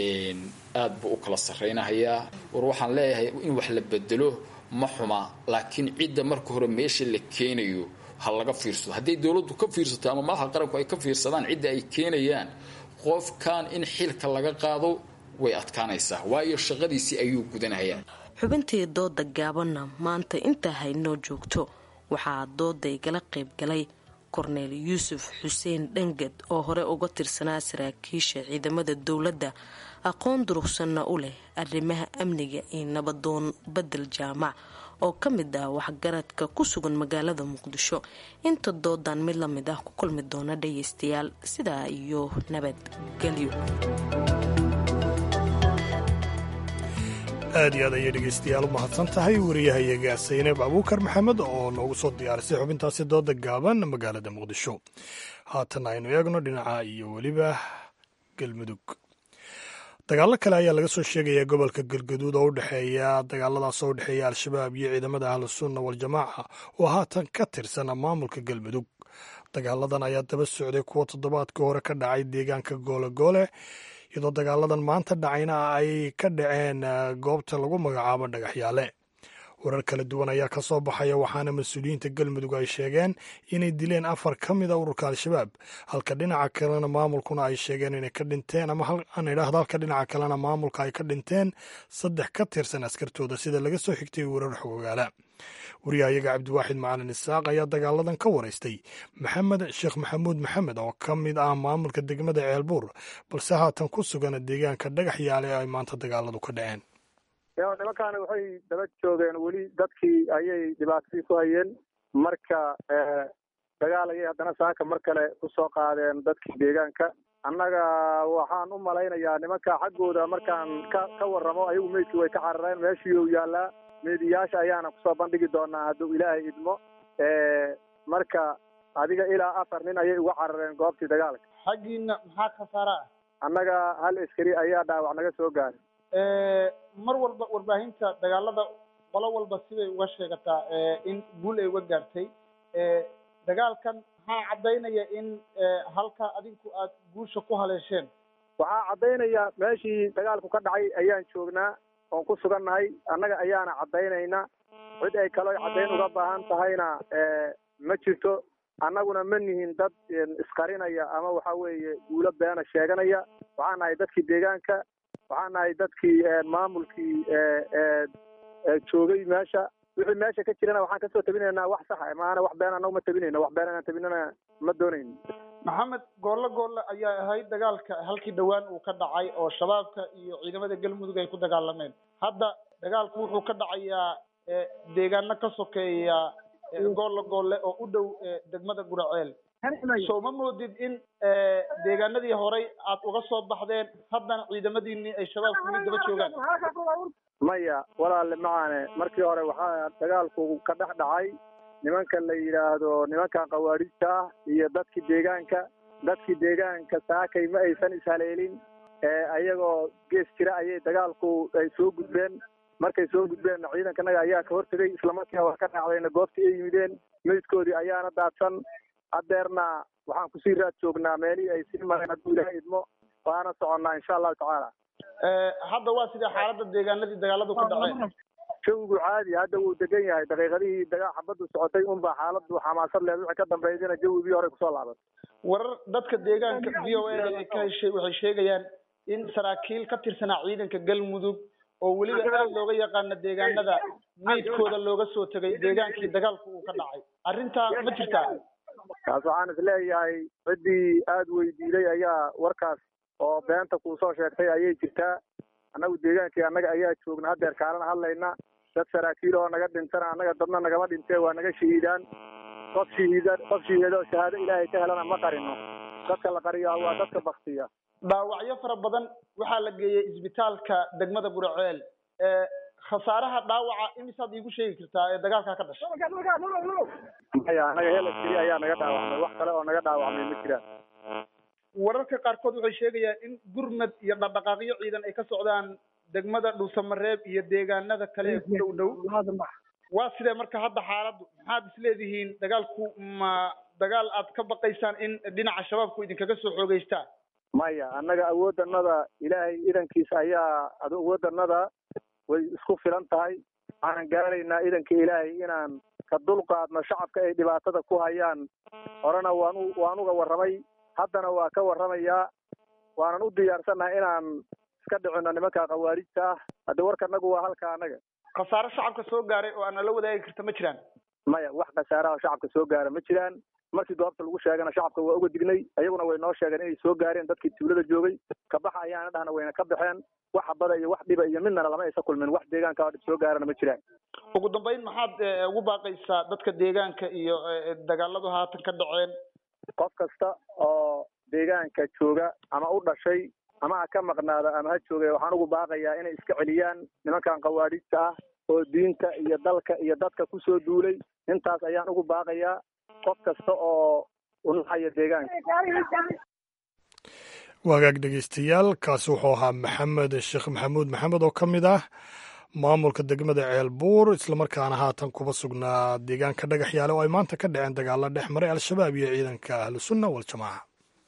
aad buu u kala sareynayaa war waxaan leeyahay in wax la bedelo ma xuma laakiin cidda marka hore meesha la keenayo ha laga fiirsado haddii dowladdu ka fiirsato ama madaxda qaranku ay ka fiirsadaan cidda ay keenayaan qofkan in xilka laga qaado way adkaanaysaa waayo shaqadiisii ayuu gudanayaa xubintii dooda gaabanna maanta inta haynoo joogto waxaa dooda igala qayb galay Cornel Yusuf Xuseen Dhangad oo hore uga tirsanaa saraakiisha ciidamada dowladda aqoon durugsanna u leh arrimaha amniga iyo nabadoon bedel jaamac oo ka mid ah waxgaradka ku sugan magaalada Muqdisho inta doodan mid la mid ah ku kulmi doona dhageystayaal sidaa iyo nabadgelyo aad iyo aad ayay dhegaystayaal u mahadsan tahay wariyahayaga Saynab Abuukar Maxamed oo noogu soo diyaarisay xubintaasi dooda gaaban magaalada Muqdisho haatan aynu eegno dhinaca iyo weliba Galmudug dagaalo kale ayaa laga soo sheegayaa gobolka Galgaduud oo u dhaxeeya dagaaladaas oo u dhaxeeya al-shabaab iyo ciidamada ahlus sunna wal jamaa oo haatan ka tirsan maamulka Galmudug dagaaladan ayaa daba socday kuwa toddobaadkii hore ka dhacay deegaanka Goole iyadoo dagaaladan maanta dhacayna ay ka dhaceen goobta lagu magacaabo Dhagaxyaale warar kala duwan ayaa ka soo baxaya waxaana mas'uuliyiinta Galmudug ay sheegeen inay dileen 4 ka mid ah ururka al-shabaab halka dhinaca kalena maamulkuna ay sheegeen inay ka dhinteen ama halka dhinaca kalena maamulka ay ka dhinteen 3 ka tirsan askartooda sida laga soo xigtay warar xogaala wariyahayaga Cabdiwaaxid Macalin Isaaq ayaa dagaaladan ka wareystay Maxamed Sheekh Maxamuud Maxamed oo ka mid ah maamulka degmada Ceelbuur balse haatan ku sugan deegaanka Dhagaxyaale ay maanta dagaaladu ka dhaceen nimankaana waxay daba joogeen weli dadkii ayay dhibaatadii ku hayeen marka dagaal ayay haddana saaka mar kale ku soo qaadeen dadkii deegaanka annaga waxaan u malaynayaa nimanka xaggooda markaan ka warramo ayagu meydkii way ka carareen meeshii uu yaallaa meediyaasha ayaana kusoo bandhigi doonaa hadduu ilaahay idmo marka adiga ilaa 4 nin ayay uga carareen goobtii dagaalka xaggiina maxaa khasaara ah? annaga hal askari ayaa dhaawac naga soo gaaray. mar walba warbaahinta dagaalada qolo walba siday uga sheegataa in guul ay uga gaartay. dagaalkan maxaa caddaynaya in halka adinku aad guusha ku haleesheen? waxaa caddaynaya meeshii dagaalku ka dhacay ayaan joognaa oon ku sugannahay, annaga ayaana caddaynayna. cid ay kaloo caddayn uga baahan tahayna ma jirto. annaguna ma nihin dad isqarinaya ama waxa weeye guulo beena sheeganaya. waxaan nahay dadkii deegaanka, waxaan nahay dadkii maamulkii joogay meesha. wixii meesha ka jirana waxaan kasoo tabinaynaa wax saxa, maana wax been annagu ma tabinayno, wax been inaan tabinana ma doonayno. maxamed, goole ayaa ahayd dagaalka halkii dhowaan uu ka dhacay oo shabaabka iyo ciidamada galmudug ay ku dagaalameen. hadda dagaalku wuxuu ka dhacayaa deegaano ka sokeeya goole oo u dhow degmada Guraceel. soo ma moodid in deegaanadii horey aad uga soo baxdeen haddana ciidamadiinii ay shabaabku mid daba joogaan? maya walaale macaane, markii hore waxaa dagaalku ka dhex dhacay nimanka la yidhaahdo nimankan khawaariijta ah iyo dadkii deegaanka saakay ma aysan ishaleelin. ayagoo gees jira ayay dagaalku ay soo gudbeen. markay soo gudbeenna ciidankanaga ayaa ka hortegay, islamarkiiba wax ka dhacdayna goobtii ay yimideen, meydkoodii ayaana daadsan. haddeerna waxaan kusii raad joognaa meelihii ay sii mareen hadduu ilaahay idmo, waana soconnaa insha allahu tacaala. hadda waa sidee xaaladda deegaanadii dagaaladu ka dhaceen? jawigu caadi, hadda wuu degan yahay. daqiiqadihii xabaddu socotay unbaa xaaladdu xamaasad leed. wixii ka dambeydana jawigii hore kusoo laaban. warar dadka deegaanka v o a ay ka heshay waxay sheegayaan in saraakiil ka tirsanaa ciidanka galmudug oo weliba aad looga yaqaana deegaanada meydkooda looga soo tegay deegaankii dagaalku uu ka dhacay. arrintaa ma jirtaa? taas waxaan isleeyahay ciddii aada weydiiday ayaa warkaas oo beenta kuu soo sheegtay ayay jirtaa. annagu deegaankii annaga ayaa joogna, haddeer kaalana hadlayna. dad saraakiil oo naga dhintana annaga dadna nagama dhintee waa naga shahiidaan. qof shahiido shahaado ilaahay ka helana ma qarino. dadka la qariyaa waa dadka baktiya. dhaawacyo fara badan waxaa la geeyey isbitaalka degmada Guraceel. khasaaraha dhaawaca imisaad iigu sheegi kartaa ee dagaalkaa ka dhashay? maya annaga hel askari ayaa naga dhaawacmay, wax kale oo naga dhaawacmay ma jiraan. wararka qaarkood waxay sheegayaan in gurmad iyo dhaqdhaqaaqyo ciidan ay ka socdaan degmada Dhuusamareeb iyo deegaanada kale ee ku dhow. waa sidee marka hadda xaaladdu? maxaad isleedihiin dagaalku ma dagaal aad ka baqaysaan in dhinaca shabaabku idinkaga soo xoogeystaa? maya annaga awooddanada ilaahay idankiisa ayaa awooddanada way isku filan tahay. waxaan gaaraynaa idanka ilaahay inaan ka dulqaadno shacabka ay dhibaatada ku hayaan. horena waan uga warramay, haddana waa ka warramayaa. waanan u diyaarsannahay inaan iska dhicino nimanka khawaarijta ah. hadda warkanagu waa halka annaga. khasaare shacabka soo gaaray oo aana la wadaagi karta ma jiraan? maya wax khasaaraha shacabka soo gaara ma jiraan. markii goobta lagu sheegana shacabka waa uga dignay. ayaguna way noo sheegeen inay soo gaareen dadkii tuulada joogay. kabaxa ayaana dhahna wayna ka baxeen. wax habada iyo wax dhiba iyo midnana lama aysa kulmin. wax deegaanka oo dhib soo gaarana ma jiraan. ugu dambayn maxaad ugu baaqaysaa dadka deegaanka iyo dagaaladu haatan ka dhaceen? qof kasta oo deegaanka jooga ama u dhashay ama ha ka maqnaada ama ha joogay, waxaan ugu baaqayaa inay iska celiyaan nimankan khawaarijta ah oo diinta iyo dalka iyo dadka kusoo duulay. intaas ayaan ugu baaqayaa qof kasta oo unaxaya deegaanka. wagaag dhegeystayaal, kaasi wuxuu ahaa maxamed sheekh maxamuud maxamed oo ka mid ah maamulka degmada ceelbuur, islamarkaana haatan kuba sugnaa deegaanka dhagaxyaale oo ay maanta ka dhaceen dagaalo dhex maray al-shabaab iyo ciidanka ahlusunna waljamaaca.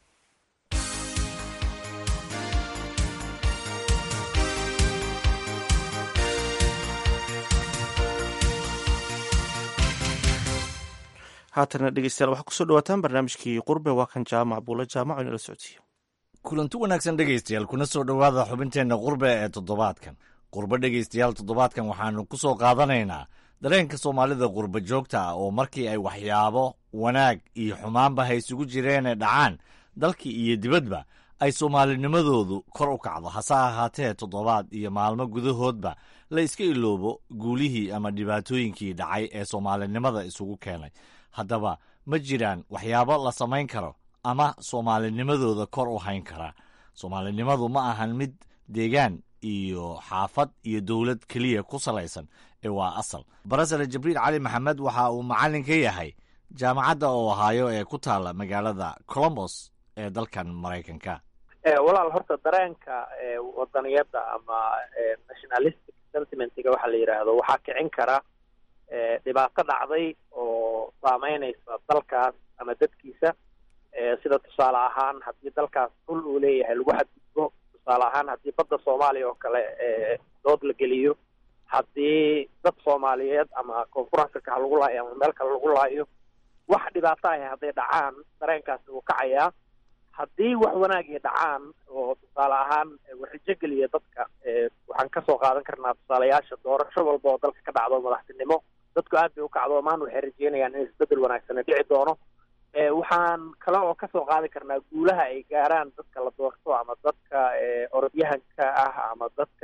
haatana dhegeystayaal waxaa kusoo dhawaataan barnaamijkii qurbe. waa kan jaamac buula jaamaco inala socodsiiyo. kulanti wanaagsan dhegeystayaal, kuna soo dhowaada xubinteenna qurbe ee toddobaadkan. qurbe dhegeystayaal, toddobaadkan waxaanu ku soo qaadanaynaa dareenka soomaalida qurbe joogta ah oo markii ay waxyaabo wanaag iyo xumaanba hay isugu jireenee dhacaan dalkii iyo dibadba ay soomaalinimadoodu kor u kacdo. hase ahaatee toddobaad iyo maalmo gudahoodba la iska iloobo guulihii ama dhibaatooyinkii dhacay ee soomaalinimada isugu keenay. haddaba ma jiraan waxyaabo la samayn karo ama soomaalinimadooda kor u hayn kara? soomaalinimadu ma ahan mid deegaan iyo xaafad iyo dowlad keliya ku salaysan ee waa asal. barasare jibriil cali maxamed waxa uu macallin ka yahay jaamacadda ohaayo ee ku taalla magaalada colombos ee dalkan maraykanka? walaal horta dareenka wadaniyadda ama nationalistic sentimentiga waxaa la yidhaahdo waxaa kicin kara dhibaato dhacday oo saameynaysa dalkaas ama dadkiisa, sida tusaale ahaan haddii dalkaas dhul uu leeyahay lagu xadgudbo, tusaale ahaan haddii badda soomaaliya oo kale dood la geliyo, haddii dad soomaaliyeed ama koonfur africa ha lagu laayo ama meel kale lagu laayo, wax dhibaato ah hadday dhacaan dareenkaasi uu kacayaa. haddii wax wanaagii dhacaan oo tusaale ahaan waxrijo geliya dadka, waxaan kasoo qaadan karnaa tusaalayaasha doorasho walba oo dalka ka dhacdo madaxtinimo, dadku aad bay u kacdoomaan, waxay rajeynayaan in isbedel wanaagsan dhici doono. waxaan kale oo kasoo qaadi karnaa guulaha ay gaaraan dadka la doorto ama dadka orodyahanka ah ama dadka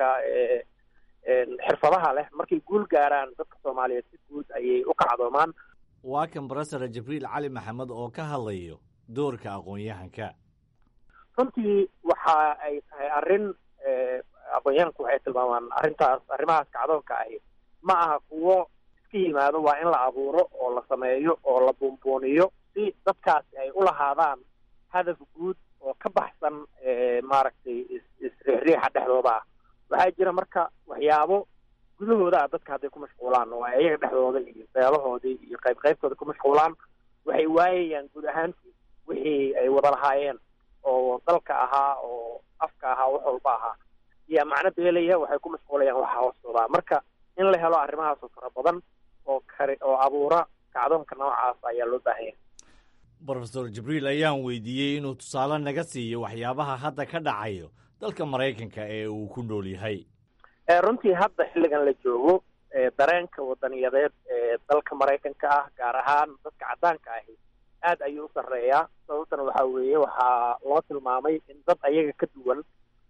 xirfadaha leh, markay guul gaaraan dadka soomaaliyeed si guud ayay u kacdoomaan. waa kan brofesor jibriil cali maxamed oo ka hadlayo doorka aqoon-yahanka. runtii waxa ay tahay arrin aqoon-yahanku waxay tilmaamaan arrimahaas kacdoonka ahi ma aha kuwo iska yimaado, waa in la abuuro oo la sameeyo oo la buunbuuniyo si dadkaasi ay u lahaadaan hadaf guud oo ka baxsan maaragtay isriixriixa dhexdooda ah. waxaa jira marka waxyaabo gudahooda ah dadka hadday ku mashquulaan oo ay iyaga dhexdooda iyo beelahoodii iyo qaybtooda ku mashquulaan, waxay waayayaan guud ahaantii wixii ay wada lahaayeen oo dalka ahaa oo afka ahaa wax walba ahaa iyo macno beelaya, waxay ku mashquulayaan waxa hoostooda. marka in la helo arrimahaasoo fara badan oo abuura kacdoonka noocaas ayaa loo baahanya. brofesor jibriil ayaan weydiiyey inuu tusaale naga siiyo waxyaabaha hadda ka dhacayo dalka maraykanka ee uu ku nool yahay. runtii hadda xilligan la joogo dareenka wadaniyadeed ee dalka maraykanka ah, gaar ahaan dadka caddaanka ahi, aad ayuu u sarreeyaa. sababtana waxaa weeye waxaa loo tilmaamay in dad ayaga ka duwan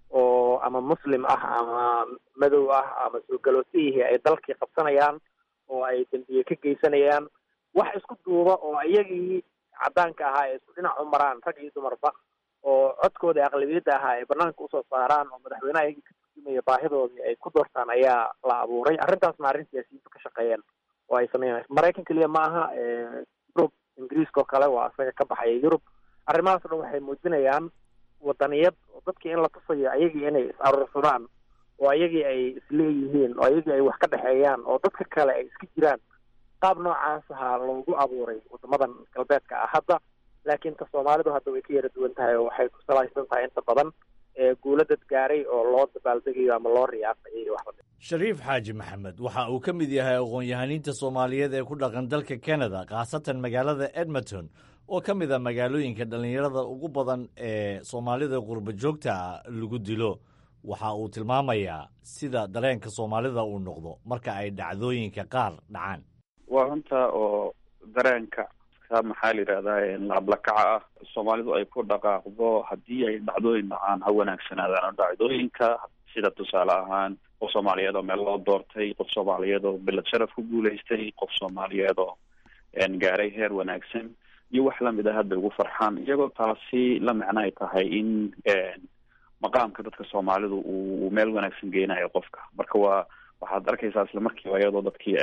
oo ama muslim ah ama madow ah ama soo galootiyihii ay dalkii qabsanayaan oo ay dambiye ka geysanayaan. wax isku duuba oo iyagii caddaanka ahaa ay isku dhinac u maraan, rag iyo dumarba, oo codkooda aqlabiyadda ahaa ay banaanka usoo saaraan oo madaxweynaha iyagii ka turjumaya baahidoodii ay ku doortaan ayaa la abuuray. arrintaasna arrin siyaasiyiintu ka shaqeeyeen oo ay sameynayaan. maraykan keliya ma aha, yurub, ingiriiska oo kale waa isaga ka baxaya yurub. arrimahaas o dhan waxay muujinayaan wadaniyad oo dadkii in la tusayo ayagii inay is aruursadaan oo ayagii ay isleeyihiin oo ayagii ay wax ka dhexeeyaan oo dadka kale ay iska jiraan. qaab noocaas ahaa loogu abuuray wadamadan galbeedka ah hadda, laakiin ta soomaalidu hadda way ka yara duwan tahay oo waxay ku salaysan tahay inta badan guulo dad gaaray oo loo dabaaldegayo ama loo riyaaqayo iyo waxba. shariif xaaji maxamed waxa uu ka mid yahay aqoon-yahaniinta soomaaliyeed ee ku dhaqan dalka canada, khaasatan magaalada edmonton oo ka mid a magaalooyinka dhallinyarada ugu badan ee soomaalida qurba joogta lagu dilo. waxa uu tilmaamayaa sida dareenka soomaalida uu noqdo marka ay dhacdooyinka qaar dhacaan. waa runta oo dareenka maxaa la yidhahdaa laablakaca ah soomaalidu ay ku dhaqaaqdo haddii ay dhacdooyin dhacaan ha wanaagsanaadaan dhacdooyinka, sida tusaale ahaan qof soomaaliyeed oo meel loo doortay, qof soomaaliyeed oo bilad sharaf ku guulaystay, qof soomaaliyeed oo gaaray heer wanaagsan iyo wax lamid ah hadda ugu farxaan, iyagoo taasi la macno ay tahay in maqaamka dadka soomaalidu uu meel wanaagsan geynayo qofka. marka waxaad arkaysaa isla markiiba iyadoo dadkii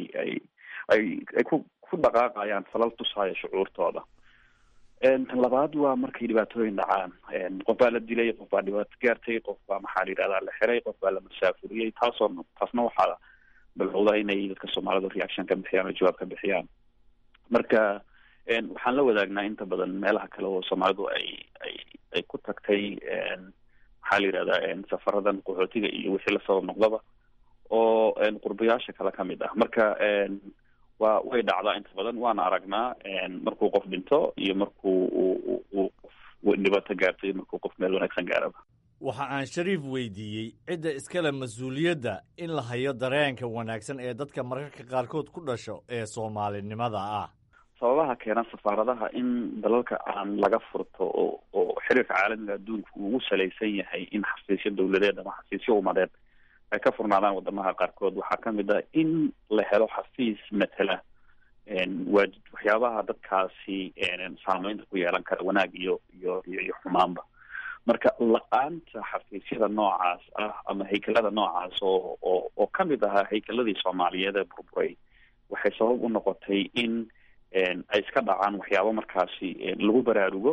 ay ku dhaqaaqayaan falal tusaayo shucuurtooda. tan labaad waa markay dhibaatooyin dhacaan, qof baa la dilay, qof baa dhibaato gaartay, qof baa maxaa la yidhahdaa la xiray, qof baa la masaafuriyey. taasna waxaa bilowda inay dadka soomaalidu reaction ka bixiyaan oo jawaab ka bixiyaan. marka waxaan la wadaagnaa inta badan meelaha kale oo soomaalidu ay ku tagtay maxaa la yidhahdaa safaradan qaxootiga iyo wixii la sabab noqdaba oo qurbayaasha kale ka mid ah. marka way dhacdaa inta badan, waana aragnaa markuu qof dhinto iyo markuu qof dhibaato gaarto iyo markuu qof meel wanaagsan gaaraba. waxa aan shariif weydiiyey cidda iskale mas-uuliyadda in la hayo dareenka wanaagsan ee dadka mararka qaarkood ku dhasho ee soomaalinimada ah. sababaha keena safaaradaha in dalalka aan laga furto oo xiriirka caalamiga adduunka uu ugu salaysan yahay in xafiisyo dawladeed ama xafiisyo umadeed ay ka furnaadaan wadamaha qaarkood waxaa ka mid ah in la helo xafiis matala waxyaabaha dadkaasi saameynta ku yeelan kara wanaag iyo xumaanba. marka la-aanta xafiisyada noocaas ah ama haykalada noocaas oo ka mid ahaa haykaladii soomaaliyeed ee burburay waxay sabab u noqotay in ay iska dhacaan waxyaabo markaasi lagu baraarugo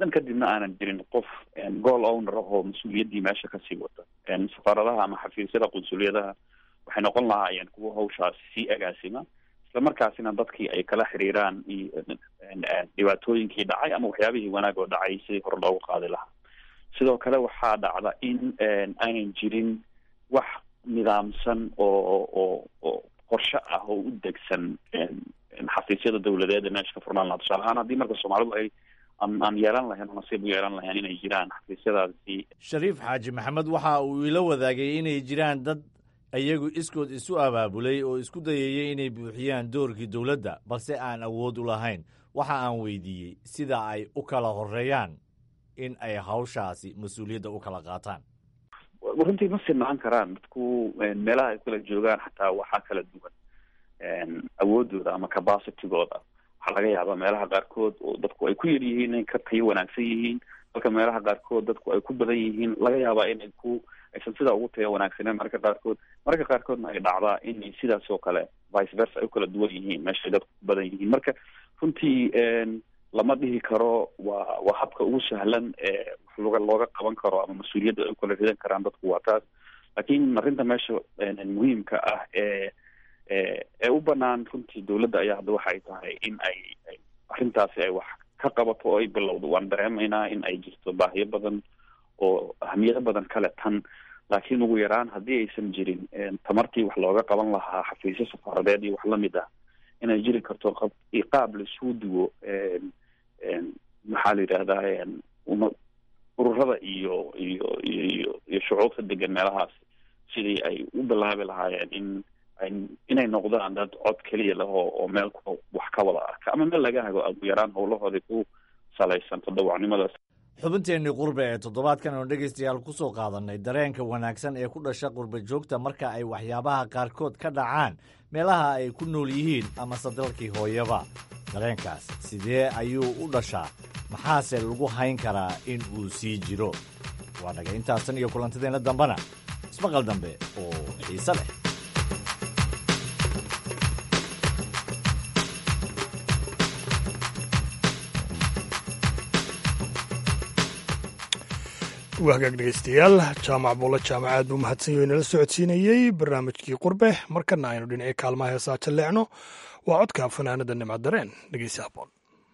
dan kadibna aanan jirin qof goal owner ah oo mas-uuliyaddii meesha kasii wata. Safaaradaha ama xafiisyada qunsuliyadaha waxay noqon lahaayeen kuwo hawshaas sii agaasima, isla markaasina dadkii ay kala xiriiraan dhibaatooyinkii dhacay ama waxyaabihii wanaag oo dhacay sidii hore loogu qaadi lahaa. sidoo kale waxaa dhacda in aanan jirin wax nidaamsan oo qorshe ah oo u degsan xafiisyada dawladeed ee meesha ka furnaan lahaa. tusaale ahaan haddii marka soomaalidu ay aan yeelan lahayn oo nasiib u yeelan lahayn inay jiraan xafiisyadaasi. Shariif Xaaji Maxamed waxa uu ila wadaagay inay jiraan dad iyagu iskood isu abaabulay oo isku dayayay inay buuxiyaan doorkii dowladda balse aan awood u lahayn. waxa aan weydiiyey sida ay u kala horeeyaan in ay hawshaasi mas-uuliyadda u kala qaataan. runtii ma sinaan karaan dadku meelaha ay kala joogaan, xataa waxaa kala duwan awoodooda ama capacitygooda. waxaa laga yaabaa meelaha qaarkood oo dadku ay ku yar yihiin inay ka tayo wanaagsan yihiin, halka meelaha qaarkood dadku ay ku badan yihiin laga yaabaa inay aysan sidaa ugu tayo wanaagsaneen mararka qaarkoodna ay dhacdaa inay sidaas oo kale vice versa ay u kala duwan yihiin meesha ay dadku ku badan yihiin. marka runtii lama dhihi karo waa habka ugu sahlan ee wax looga qaban karo ama mas-uuliyadda ay u kala ridan karaan dadku waa taas. laakiin arrinta meesha muhiimka ah ee u banaan runtii dawladda ayaa hadda waxay tahay in ay arrintaasi ay wax ka qabato oo ay bilowdo. waan dareemaynaa in ay jirto baahiyo badan oo ahmiyado badan kale tan, laakiin ugu yaraan haddii aysan jirin tamartii wax looga qaban lahaa xafiisyo safaaradeed iyo wax lamid ah, inay jiri karto qaab laisuu duwo maxaa la yidhahdaa ururada iyo shucuubta degan meelahaas sidii ay u bilaabi lahaayeen inay noqdaan dad cod keliya leh oo meel wax ka wada arka ama meel laga hago ugu yaraan howlahoodii ku salaysan tadawacnimadaas. xubinteennii qurbe ee toddobaadkan oon dhegaystayaal ku soo qaadanay dareenka wanaagsan ee ku dhasha qurbe joogta marka ay waxyaabaha qaarkood ka dhacaan meelaha ay ku nool yihiin amase dalkii hooyaba. dareenkaas sidee ayuu u dhashaa, maxaase lagu hayn karaa in uu sii jiro? waa dhaga intaasan iyo kulantideenna dambena ismaqal dambe oo xiise leh. waa hagaag dhegaystayaal, jaamac buulla jaamacaad buu mahadsan yaho inala socodsiinayey barnaamijkii qurbe. markana aynu dhinacii kaalmaha heesaa jalleecno. waa codka fanaanada nimco dareen. dhegeysi haboon.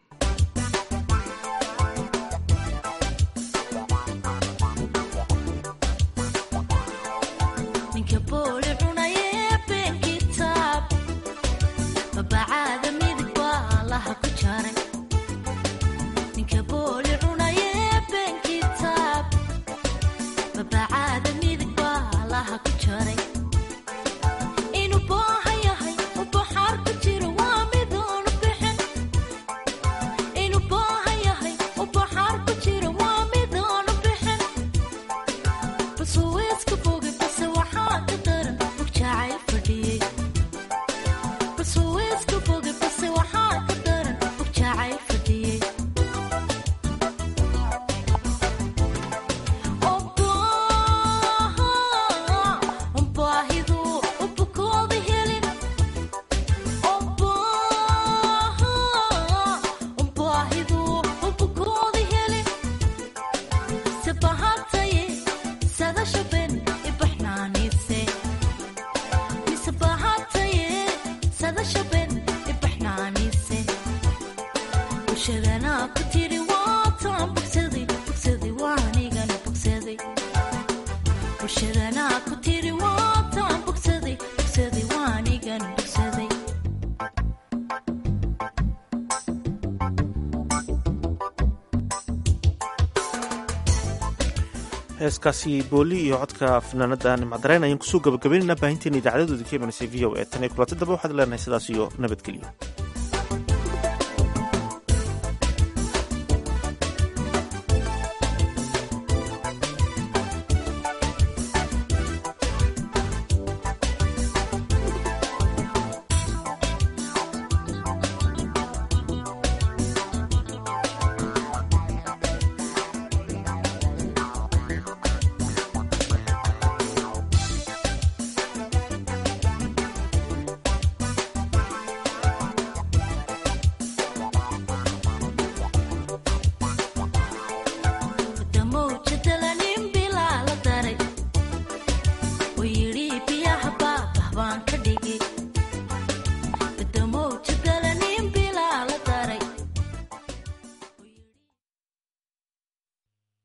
heeskaasi booli iyo codka fanaanada nimcdareen ayaan kusoo gabagabaynaynaa baahinteena idaacaddooda ka imanaysa v o e tan iyo kulanta dambe waxaad leenahay sidaas iyo nabadgelyo.